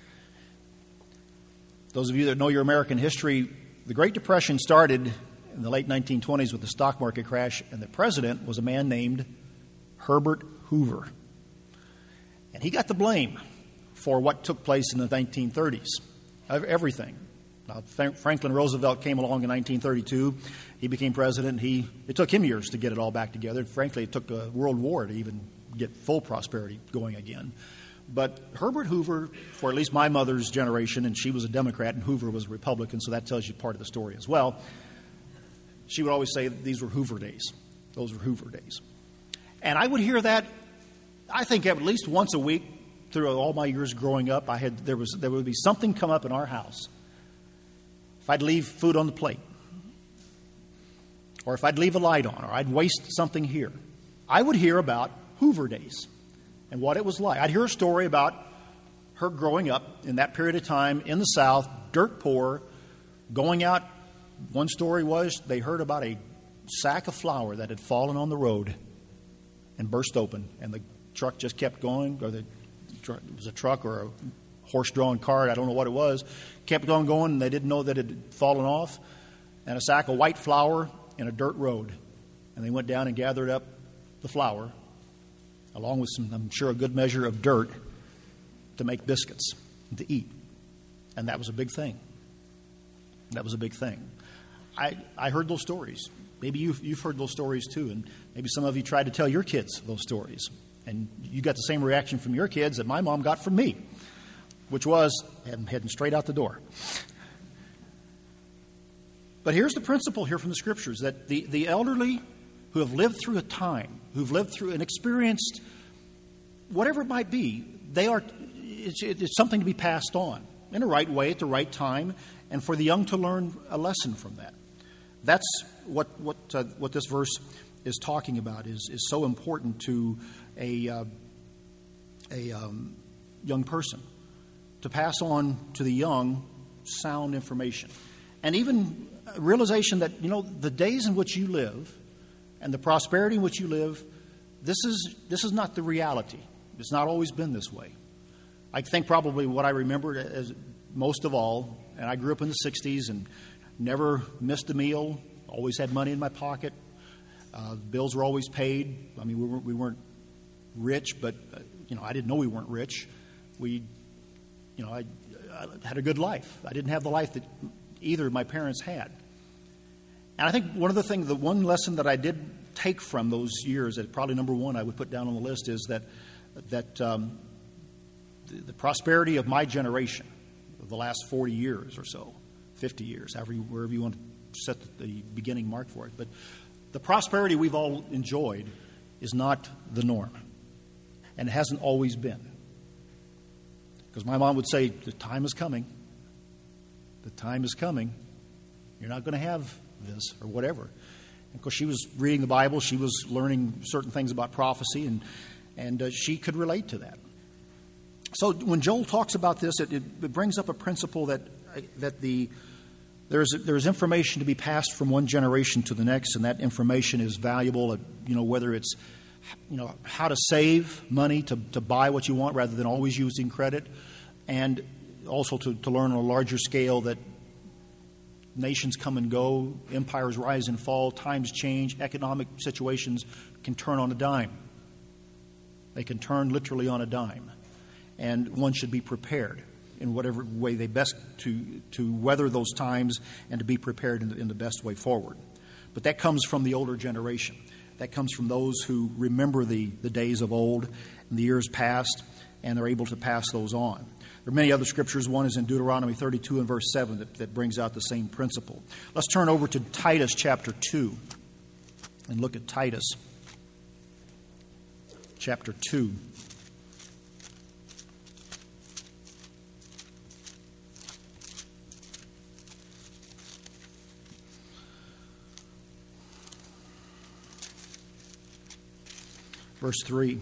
Those of you that know your American history, the Great Depression started in the late nineteen twenties with the stock market crash, and the president was a man named Herbert Hoover. And he got the blame for what took place in the nineteen thirties, of everything. Now, Franklin Roosevelt came along in nineteen thirty-two. He became president. He it took him years to get it all back together. Frankly, it took a world war to even get full prosperity going again. But Herbert Hoover, for at least my mother's generation, and she was a Democrat and Hoover was a Republican, so that tells you part of the story as well. She would always say these were Hoover days. Those were Hoover days. And I would hear that, I think, at least once a week through all my years growing up. I had there was there would be something come up in our house. If I'd leave food on the plate, or if I'd leave a light on, or I'd waste something here, I would hear about Hoover days and what it was like. I'd hear a story about her growing up in that period of time in the South, dirt poor, going out. One story was they heard about a sack of flour that had fallen on the road and burst open, and the truck just kept going, or the it was a truck or a horse-drawn cart, I don't know what it was, kept on going, and they didn't know that it had fallen off. And a sack of white flour in a dirt road, and they went down and gathered up the flour, along with some, I'm sure, a good measure of dirt to make biscuits and to eat. And that was a big thing. That was a big thing. I, I heard those stories. Maybe you've, you've heard those stories too, and maybe some of you tried to tell your kids those stories. And you got the same reaction from your kids that my mom got from me, which was, I'm heading straight out the door. But here's the principle here from the Scriptures, that the, the elderly who have lived through a time, who've lived through and experienced whatever it might be, they are, it's, it's something to be passed on in the right way at the right time, and for the young to learn a lesson from that. That's what what uh, what this verse is talking about, is is so important to a uh, a um, young person, to pass on to the young sound information, and even a realization that, you know, the days in which you live and the prosperity in which you live, this is this is not the reality. It's not always been this way. I think probably what I remember as most of all, and I grew up in the sixties and never missed a meal, always had money in my pocket. Uh, bills were always paid. I mean, we weren't, we weren't rich, but, uh, you know, I didn't know we weren't rich. We, you know, I, I had a good life. I didn't have the life that either of my parents had. And I think one of the things, the one lesson that I did take from those years, that probably number one I would put down on the list, is that that um, the, the prosperity of my generation, of the last forty years or so, fifty years, however you, wherever you want to set the, the beginning mark for it, but the prosperity we've all enjoyed is not the norm, and it hasn't always been. Because my mom would say, the time is coming. The time is coming. You're not going to have this or whatever. And of course, she was reading the Bible. She was learning certain things about prophecy, and and uh, she could relate to that. So when Joel talks about this, it, it, it brings up a principle that uh, that the there's there's information to be passed from one generation to the next, and that information is valuable. Uh, you know, whether it's you know how to save money to to buy what you want rather than always using credit, and also to, to learn on a larger scale that nations come and go, empires rise and fall, times change, economic situations can turn on a dime. They can turn literally on a dime. And one should be prepared in whatever way they best to, to weather those times and to be prepared in the, in the best way forward. But that comes from the older generation. That comes from those who remember the, the days of old and the years past, and are able to pass those on. There are many other scriptures. One is in Deuteronomy thirty-two and verse seven that, that brings out the same principle. Let's turn over to Titus chapter two and look at Titus chapter two. Verse three.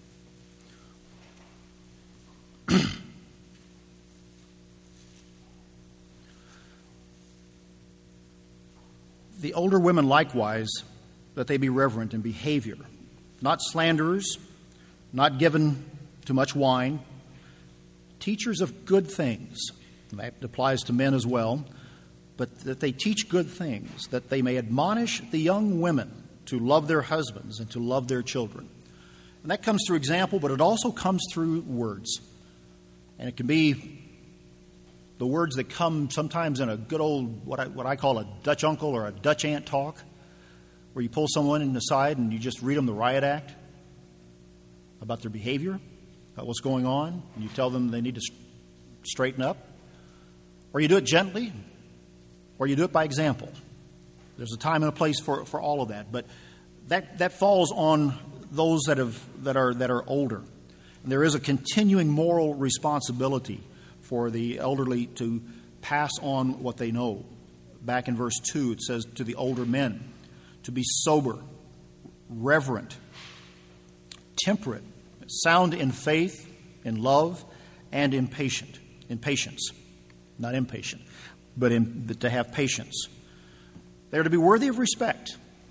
The older women likewise, that they be reverent in behavior, not slanderers, not given to much wine, teachers of good things. And that applies to men as well, but that they teach good things, that they may admonish the young women to love their husbands and to love their children. And that comes through example, but it also comes through words. And it can be the words that come sometimes in a good old, what I, what I call a Dutch uncle or a Dutch aunt talk, where you pull someone in the side and you just read them the riot act about their behavior, about what's going on, and you tell them they need to straighten up. Or you do it gently, or you do it by example. There's a time and a place for, for all of that, but that, that falls on those that have that are that are older. And there is a continuing moral responsibility for the elderly to pass on what they know. Back in verse two, it says to the older men to be sober, reverent, temperate, sound in faith, in love, and in patient, in patience. Not impatient, but, in, but to have patience. They are to be worthy of respect.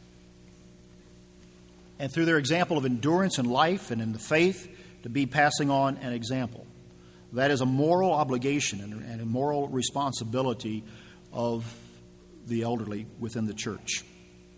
And through their example of endurance in life and in the faith, to be passing on an example. That is a moral obligation and a moral responsibility of the elderly within the church.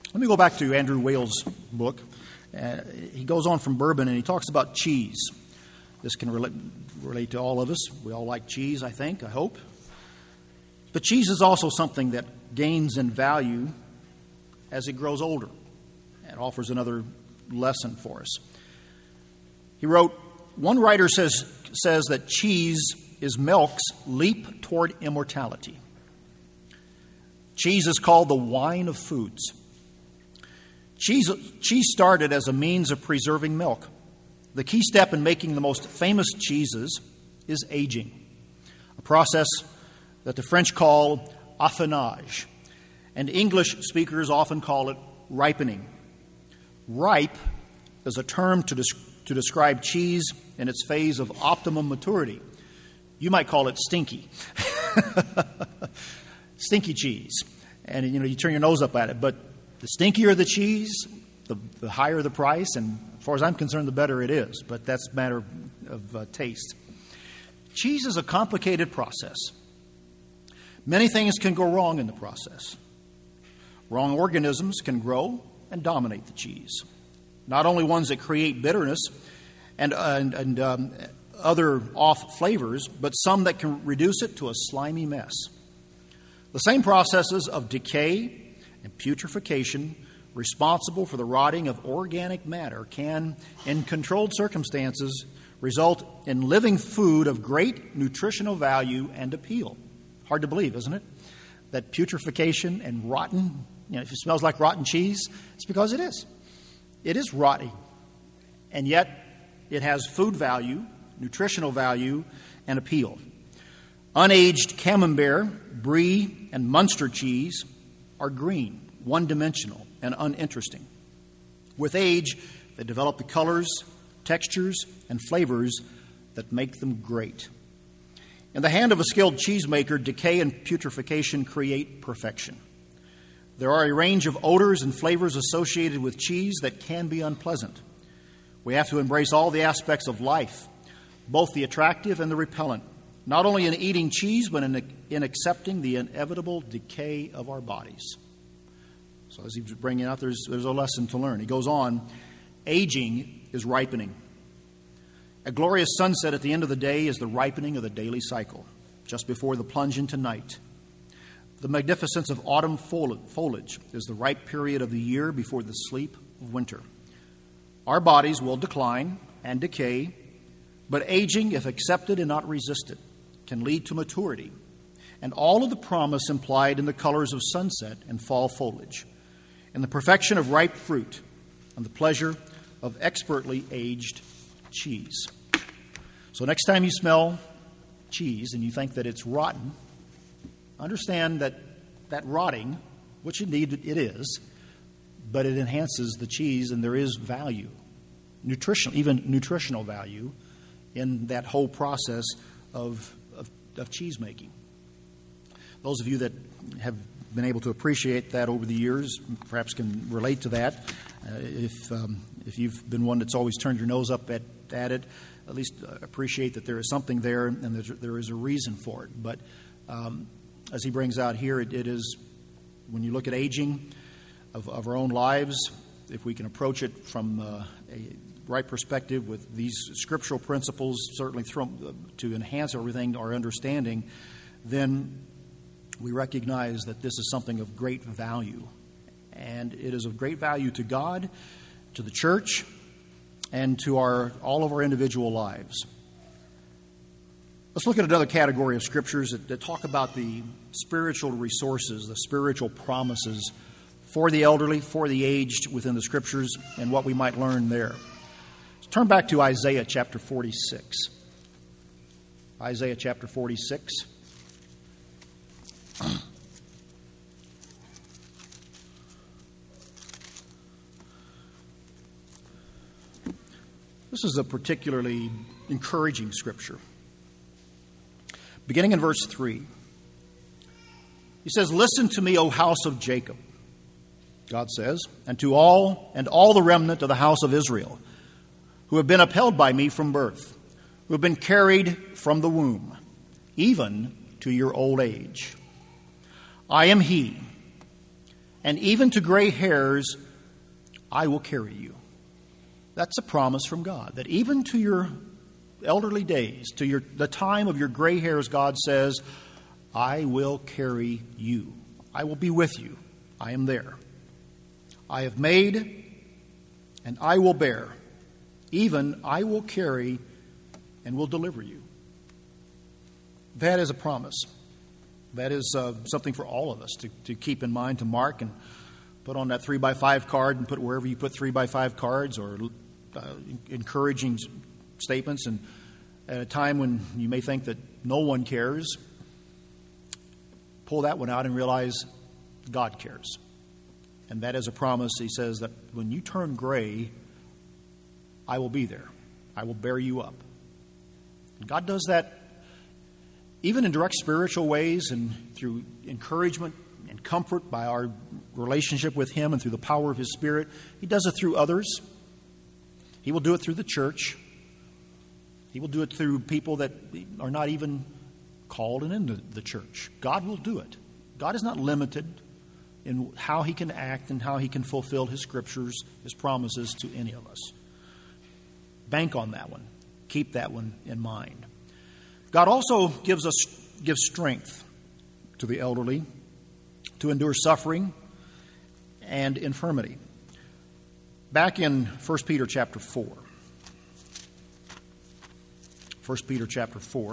Let me go back to Andrew Wales' book. Uh, he goes on from bourbon and he talks about cheese. This can relate, relate to all of us. We all like cheese, I think, I hope. But cheese is also something that gains in value as it grows older. It offers another lesson for us. He wrote, one writer says, says that cheese is milk's leap toward immortality. Cheese is called the wine of foods. Cheese, cheese started as a means of preserving milk. The key step in making the most famous cheeses is aging, a process that the French call affinage, and English speakers often call it ripening. Ripe is a term to, des- to describe cheese in its phase of optimum maturity. You might call it stinky. Stinky cheese. And, you know, you turn your nose up at it, but the stinkier the cheese, the, the higher the price, and as far as I'm concerned, the better it is. But that's a matter of uh, taste. Cheese is a complicated process. Many things can go wrong in the process. Wrong organisms can grow and dominate the cheese. Not only ones that create bitterness and, uh, and, and um, other off flavors, but some that can reduce it to a slimy mess. The same processes of decay and putrefaction responsible for the rotting of organic matter can, in controlled circumstances, result in living food of great nutritional value and appeal. Hard to believe, isn't it? That putrefaction and rotten, you know, if it smells like rotten cheese, it's because it is. It is rotting. And yet, it has food value, nutritional value, and appeal. Unaged Camembert, Brie, and Munster cheese are green, one-dimensional, and uninteresting. With age, they develop the colors, textures, and flavors that make them great. In the hand of a skilled cheesemaker, decay and putrefaction create perfection. There are a range of odors and flavors associated with cheese that can be unpleasant. We have to embrace all the aspects of life, both the attractive and the repellent, not only in eating cheese, but in, in accepting the inevitable decay of our bodies. So as he's bringing out, there's, there's a lesson to learn. He goes on, aging is ripening. A glorious sunset at the end of the day is the ripening of the daily cycle, just before the plunge into night. The magnificence of autumn foliage is the ripe period of the year before the sleep of winter. Our bodies will decline and decay, but aging, if accepted and not resisted, can lead to maturity and all of the promise implied in the colors of sunset and fall foliage, and the perfection of ripe fruit, and the pleasure of expertly aged cheese. So next time you smell cheese and you think that it's rotten, understand that that rotting, which indeed it is, but it enhances the cheese, and there is value, nutritional, even nutritional value, in that whole process of, of, of cheese making. Those of you that have been able to appreciate that over the years perhaps can relate to that. Uh, if um, if you've been one that's always turned your nose up at, at it, at least appreciate that there is something there and there's, there is a reason for it. But um, as he brings out here, it, it is, when you look at aging of, of our own lives, if we can approach it from uh, a right perspective with these scriptural principles, certainly through, to enhance everything, our understanding, then we recognize that this is something of great value. And it is of great value to God, to the church, and to our all of our individual lives. Let's look at another category of scriptures that, that talk about the spiritual resources, the spiritual promises for the elderly, for the aged within the scriptures, and what we might learn there. Let's turn back to Isaiah chapter forty-six. Isaiah chapter forty-six. This is a particularly encouraging scripture. Beginning in verse three, he says, "Listen to me, O house of Jacob," God says, "and to all and all the remnant of the house of Israel, who have been upheld by me from birth, who have been carried from the womb, even to your old age. I am he, and even to gray hairs I will carry you. That's a promise from God, that even to your elderly days, to your the time of your gray hairs, God says, I will carry you. I will be with you. I am there. I have made, and I will bear. Even I will carry and will deliver you. That is a promise. That is uh, something for all of us to, to keep in mind, to mark and put on that three by five card and put wherever you put three by five cards, or uh, encouraging statements. And at a time when you may think that no one cares, pull that one out and realize God cares. And that is a promise. He says that when you turn gray, I will be there. I will bear you up. And God does that even in direct spiritual ways and through encouragement and comfort by our relationship with Him and through the power of His Spirit. He does it through others. He will do it through the church. He will do it through people that are not even called and into the church. God will do it. God is not limited in how He can act and how He can fulfill His scriptures, His promises to any of us. Bank on that one. Keep that one in mind. God also gives us gives strength to the elderly to endure suffering and infirmity. Back in First Peter chapter four. First Peter chapter four.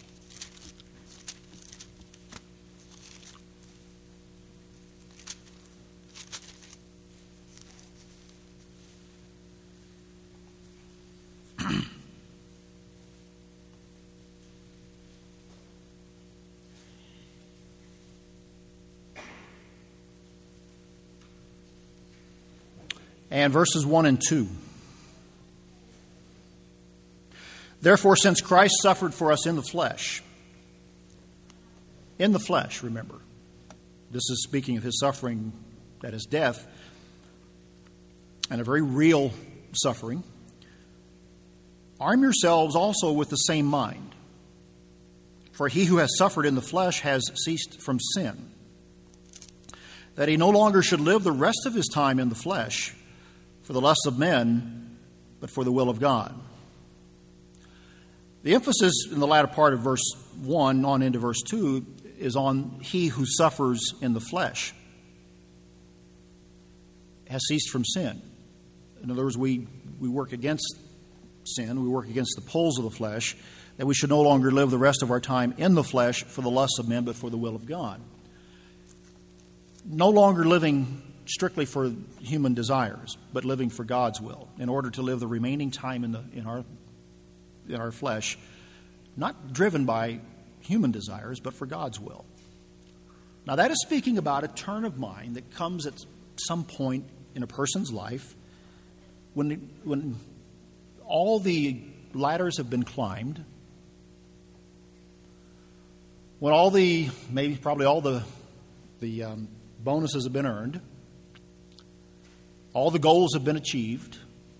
And verses one and two. Therefore, since Christ suffered for us in the flesh, in the flesh, remember, this is speaking of His suffering, that is death, and a very real suffering, arm yourselves also with the same mind. For he who has suffered in the flesh has ceased from sin, that he no longer should live the rest of his time in the flesh, for the lusts of men, but for the will of God. The emphasis in the latter part of verse one on into verse two is on he who suffers in the flesh has ceased from sin. In other words, we, we work against sin, we work against the pulls of the flesh, that we should no longer live the rest of our time in the flesh for the lusts of men, but for the will of God. No longer living strictly for human desires, but living for God's will, in order to live the remaining time in the in our in our flesh, not driven by human desires, but for God's will. Now, that is speaking about a turn of mind that comes at some point in a person's life when when all the ladders have been climbed, when all the maybe probably all the the um, bonuses have been earned, all the goals have been achieved,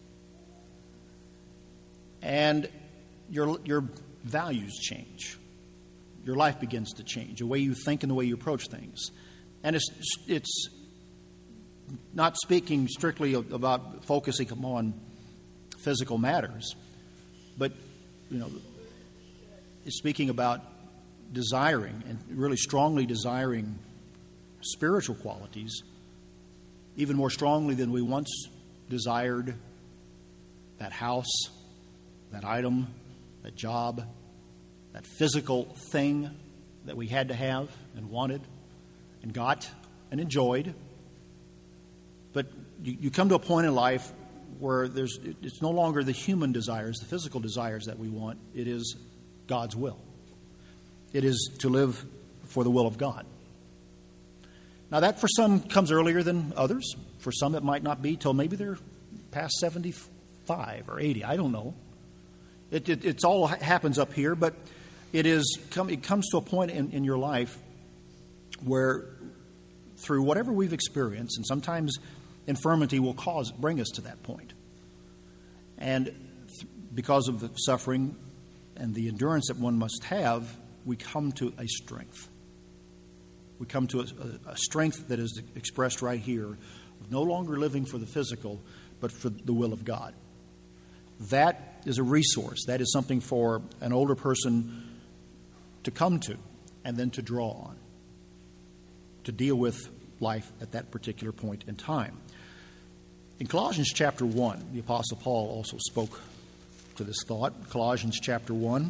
and your your values change. Your life begins to change, the way you think and the way you approach things. And it's it's not speaking strictly about focusing on physical matters, but you know, it's speaking about desiring and really strongly desiring spiritual qualities, even more strongly than we once desired that house, that item, that job, that physical thing that we had to have and wanted and got and enjoyed. But you, you come to a point in life where there's it's no longer the human desires, the physical desires that we want. It is God's will. It is to live for the will of God. Now, that for some comes earlier than others. For some, it might not be till maybe they're past seventy-five or eighty. I don't know. It, it it's all happens up here, but it is come, it comes to a point in, in your life where, through whatever we've experienced, and sometimes infirmity will cause bring us to that point, and th- because of the suffering and the endurance that one must have, we come to a strength. We come to a, a strength that is expressed right here, of no longer living for the physical, but for the will of God. That is a resource. That is something for an older person to come to and then to draw on, to deal with life at that particular point in time. In Colossians chapter one, the Apostle Paul also spoke to this thought. Colossians chapter one.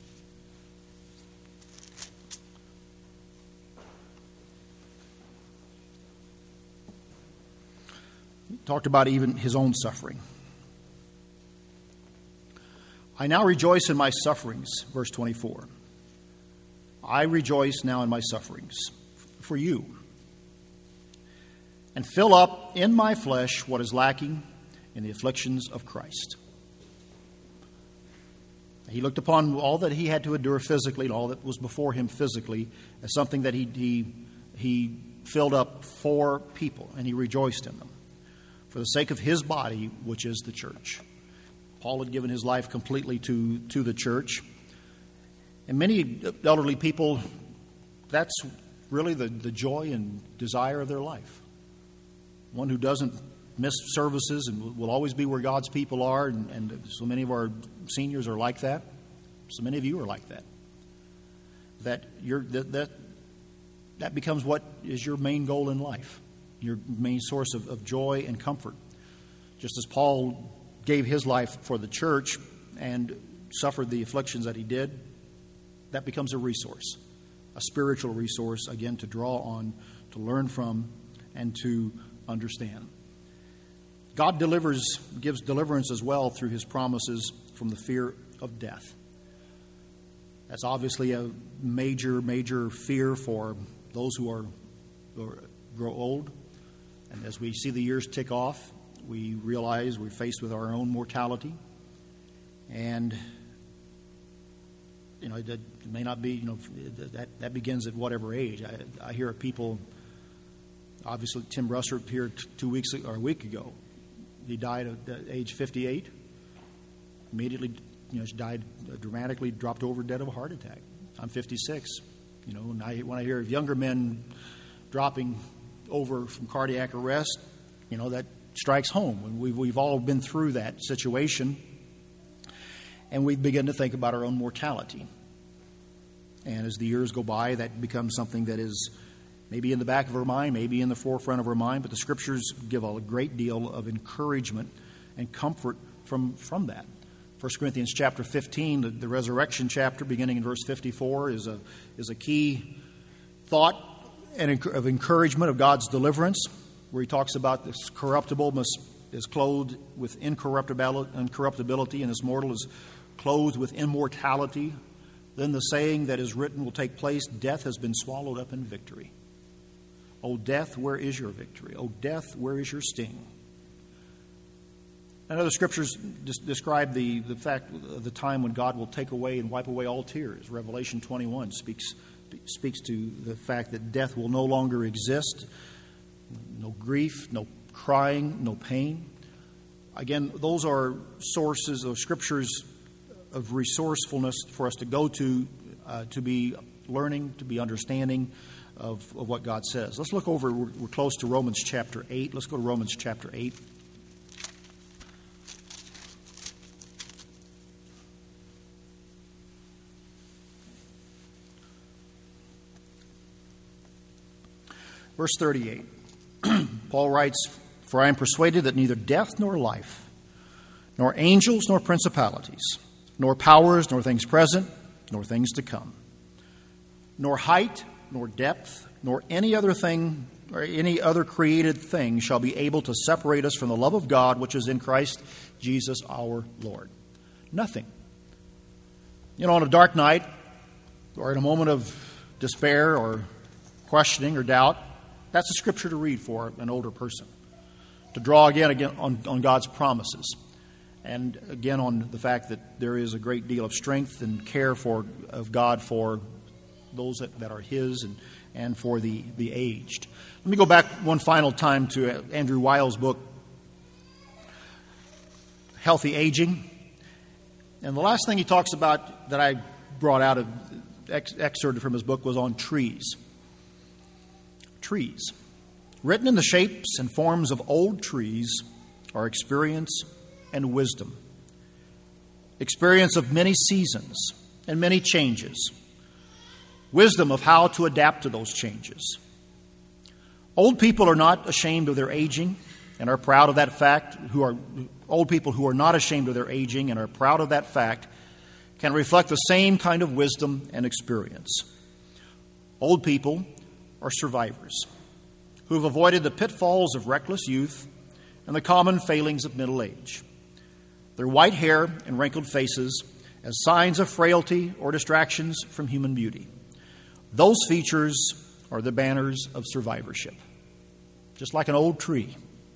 He talked about even his own suffering. I now rejoice in my sufferings, verse twenty-four. I rejoice now in my sufferings for you, and fill up in my flesh what is lacking in the afflictions of Christ. He looked upon all that he had to endure physically and all that was before him physically as something that he, he, he filled up for people, and he rejoiced in them for the sake of his body, which is the church. Paul had given his life completely to, to the church. And many elderly people, that's really the, the joy and desire of their life. One who doesn't miss services and will always be where God's people are, and, and so many of our seniors are like that. So many of you are like that. That you're that that, that becomes what is your main goal in life, your main source of, of joy and comfort. Just as Paul gave his life for the church and suffered the afflictions that he did, that becomes a resource, a spiritual resource, again, to draw on, to learn from, and to understand. God delivers, gives deliverance as well through his promises from the fear of death. That's obviously a major, major fear for those who are who grow old. And as we see the years tick off, we realize we're faced with our own mortality. And, you know, it may not be, you know, that, that begins at whatever age. I, I hear of people, obviously Tim Russert here t- two weeks or a week ago. He died at age fifty-eight. Immediately, you know, died dramatically, dropped over dead of a heart attack. I'm fifty-six. You know, and I, when I hear of younger men dropping over from cardiac arrest, you know, that strikes home. And we've, we've all been through that situation. And we begin to think about our own mortality. And as the years go by, that becomes something that is maybe in the back of our mind, maybe in the forefront of our mind, but the Scriptures give a great deal of encouragement and comfort from, from that. First Corinthians chapter fifteen, the, the resurrection chapter, beginning in verse fifty-four, is a, is a key thought and of encouragement of God's deliverance, where he talks about this corruptible must, is clothed with incorruptibility, incorruptibility, and this mortal is clothed with immortality. Then the saying that is written will take place, death has been swallowed up in victory. O death, where is your victory? O death, where is your sting? And other scriptures describe the, the fact of the time when God will take away and wipe away all tears. Revelation twenty-one speaks, speaks to the fact that death will no longer exist. No grief, no crying, no pain. Again, those are sources of scriptures of resourcefulness for us to go to, uh, to be learning, to be understanding of, of what God says. Let's look over, we're, we're close to Romans chapter eight. Let's go to Romans chapter eight. Verse thirty-eight. Paul writes, "For I am persuaded that neither death nor life, nor angels nor principalities, nor powers, nor things present, nor things to come, nor height, nor depth, nor any other thing, or any other created thing shall be able to separate us from the love of God which is in Christ Jesus our Lord." Nothing. You know, on a dark night, or in a moment of despair or questioning or doubt, that's a scripture to read for an older person. To draw again, again on, on God's promises. And again on the fact that there is a great deal of strength and care for of God for those that, that are His and, and for the, the aged. Let me go back one final time to Andrew Weil's book, Healthy Aging. And the last thing he talks about that I brought out of ex- excerpted from his book was on trees. trees. Written in the shapes and forms of old trees are experience and wisdom. Experience of many seasons and many changes. Wisdom of how to adapt to those changes. Old people are not ashamed of their aging and are proud of that fact. Who are old people who are not ashamed of their aging and are proud of that fact can reflect the same kind of wisdom and experience. Old people are survivors who have avoided the pitfalls of reckless youth and the common failings of middle age. Their white hair and wrinkled faces as signs of frailty or distractions from human beauty. Those features are the banners of survivorship. Just like an old tree.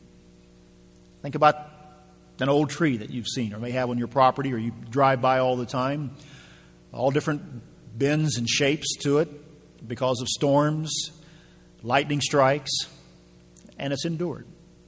Think about an old tree that you've seen or may have on your property or you drive by all the time. All different bends and shapes to it because of storms, lightning strikes, and it's endured.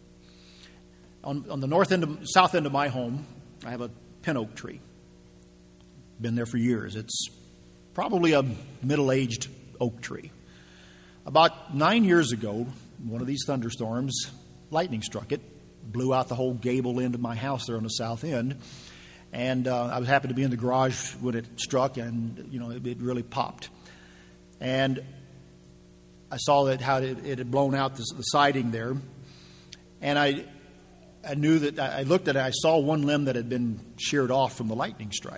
On, on the north end of, south end of my home, I have a pin oak tree. Been there for years. It's probably a middle-aged oak tree. About nine years ago, one of these thunderstorms, lightning struck it, blew out the whole gable end of my house there on the south end, and uh, I was happy to be in the garage when it struck, and you know it, it really popped. And I saw that how it, it had blown out the, the siding there, and I I knew that I looked at it. I saw one limb that had been sheared off from the lightning strike.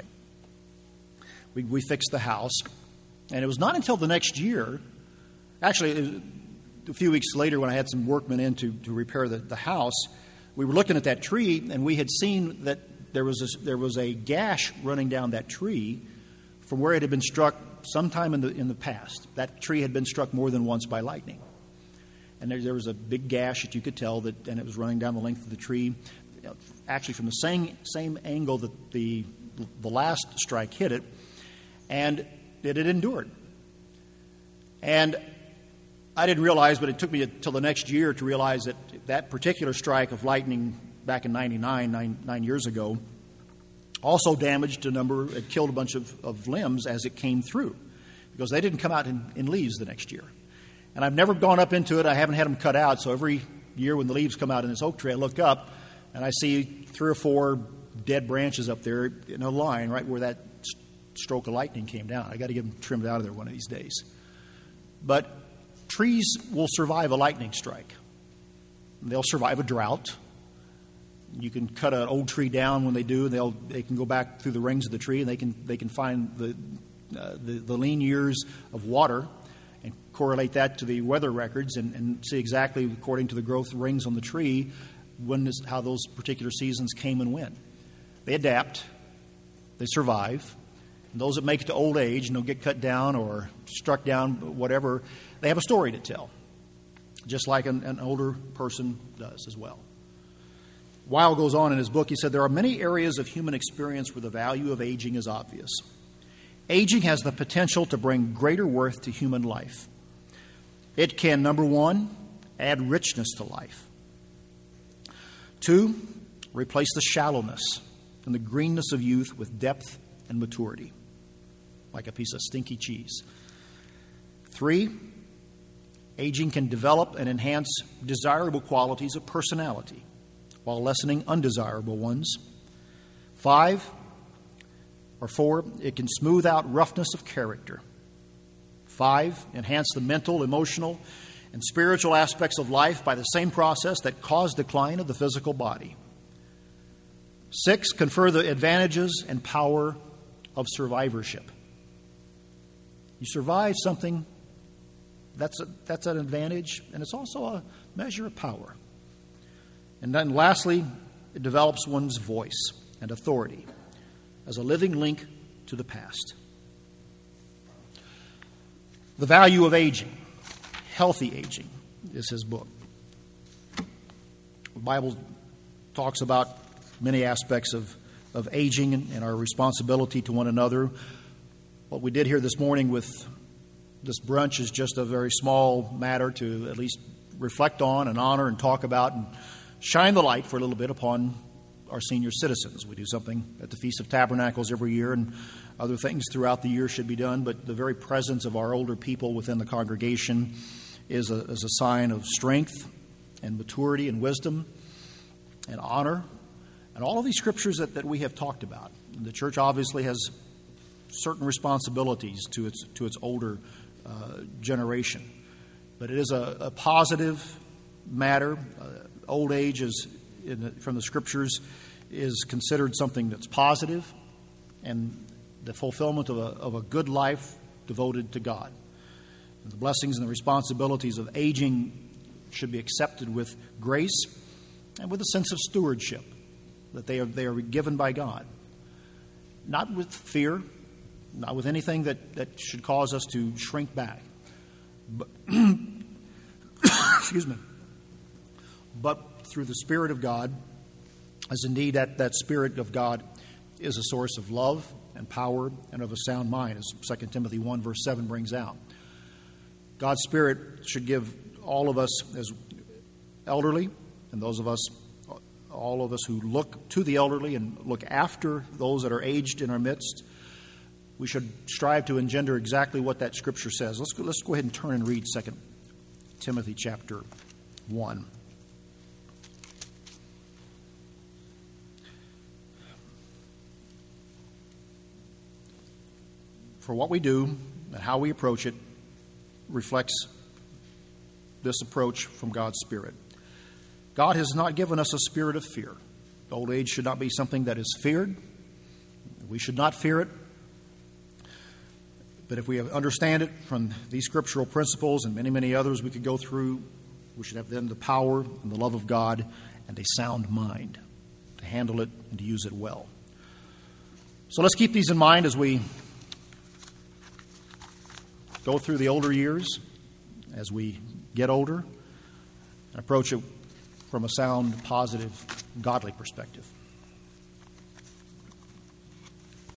We, we fixed the house, and it was not until the next year, actually it was a few weeks later when I had some workmen in to, to repair the, the house, we were looking at that tree, and we had seen that there was a, there was a gash running down that tree from where it had been struck sometime in the in the past. That tree had been struck more than once by lightning. And there, there was a big gash that you could tell that, and it was running down the length of the tree, actually from the same same angle that the the last strike hit it, and it had endured. And I didn't realize, but it took me until the next year to realize that that particular strike of lightning back in ninety-nine, nine, nine years ago, also damaged a number, it killed a bunch of, of limbs as it came through, because they didn't come out in, in leaves the next year. And I've never gone up into it. I haven't had them cut out. So every year when the leaves come out in this oak tree, I look up and I see three or four dead branches up there in a line right where that stroke of lightning came down. I got to get them trimmed out of there one of these days. But trees will survive a lightning strike. They'll survive a drought. You can cut an old tree down when they do. They'll they can go back through the rings of the tree and they can they can find the uh, the, the lean years of water and correlate that to the weather records and, and see exactly, according to the growth rings on the tree, when this, how those particular seasons came and went. They adapt. They survive. And those that make it to old age and don't get cut down or struck down, whatever, they have a story to tell, just like an, an older person does as well. Weil goes on in his book, he said, there are many areas of human experience where the value of aging is obvious. Aging has the potential to bring greater worth to human life. It can, number one, add richness to life. Two, replace the shallowness and the greenness of youth with depth and maturity, like a piece of stinky cheese. Three, aging can develop and enhance desirable qualities of personality while lessening undesirable ones. Five, or four, it can smooth out roughness of character. Five, enhance the mental, emotional, and spiritual aspects of life by the same process that caused decline of the physical body. Six, confer the advantages and power of survivorship. You survive something, that's, a, that's an advantage, and it's also a measure of power. And then lastly, it develops one's voice and authority as a living link to the past. The Value of Aging, Healthy Aging, is his book. The Bible talks about many aspects of, of aging and, and our responsibility to one another. What we did here this morning with this brunch is just a very small matter to at least reflect on and honor and talk about and shine the light for a little bit upon our senior citizens. We do something at the Feast of Tabernacles every year, and other things throughout the year should be done, but the very presence of our older people within the congregation is a, is a sign of strength and maturity and wisdom and honor. And all of these scriptures that, that we have talked about. The church obviously has certain responsibilities to its to its older uh, generation. But it is a, a positive matter. Uh, old age is, in the, from the scriptures, is considered something that's positive, and the fulfillment of a, of a good life devoted to God. And the blessings and the responsibilities of aging should be accepted with grace and with a sense of stewardship, that they are, they are given by God. Not with fear, not with anything that, that should cause us to shrink back. But, excuse me. But through the Spirit of God, as indeed that, that Spirit of God is a source of love and power and of a sound mind, as Second Timothy one verse seven brings out. God's Spirit should give all of us as elderly, and those of us, all of us who look to the elderly and look after those that are aged in our midst, we should strive to engender exactly what that Scripture says. Let's go, let's go ahead and turn and read Second Timothy chapter one. For what we do and how we approach it reflects this approach from God's Spirit. God has not given us a spirit of fear. Old age should not be something that is feared. We should not fear it. But if we understand it from these scriptural principles and many, many others we could go through, we should have then the power and the love of God and a sound mind to handle it and to use it well. So let's keep these in mind as we go through the older years, as we get older, and approach it from a sound, positive, godly perspective.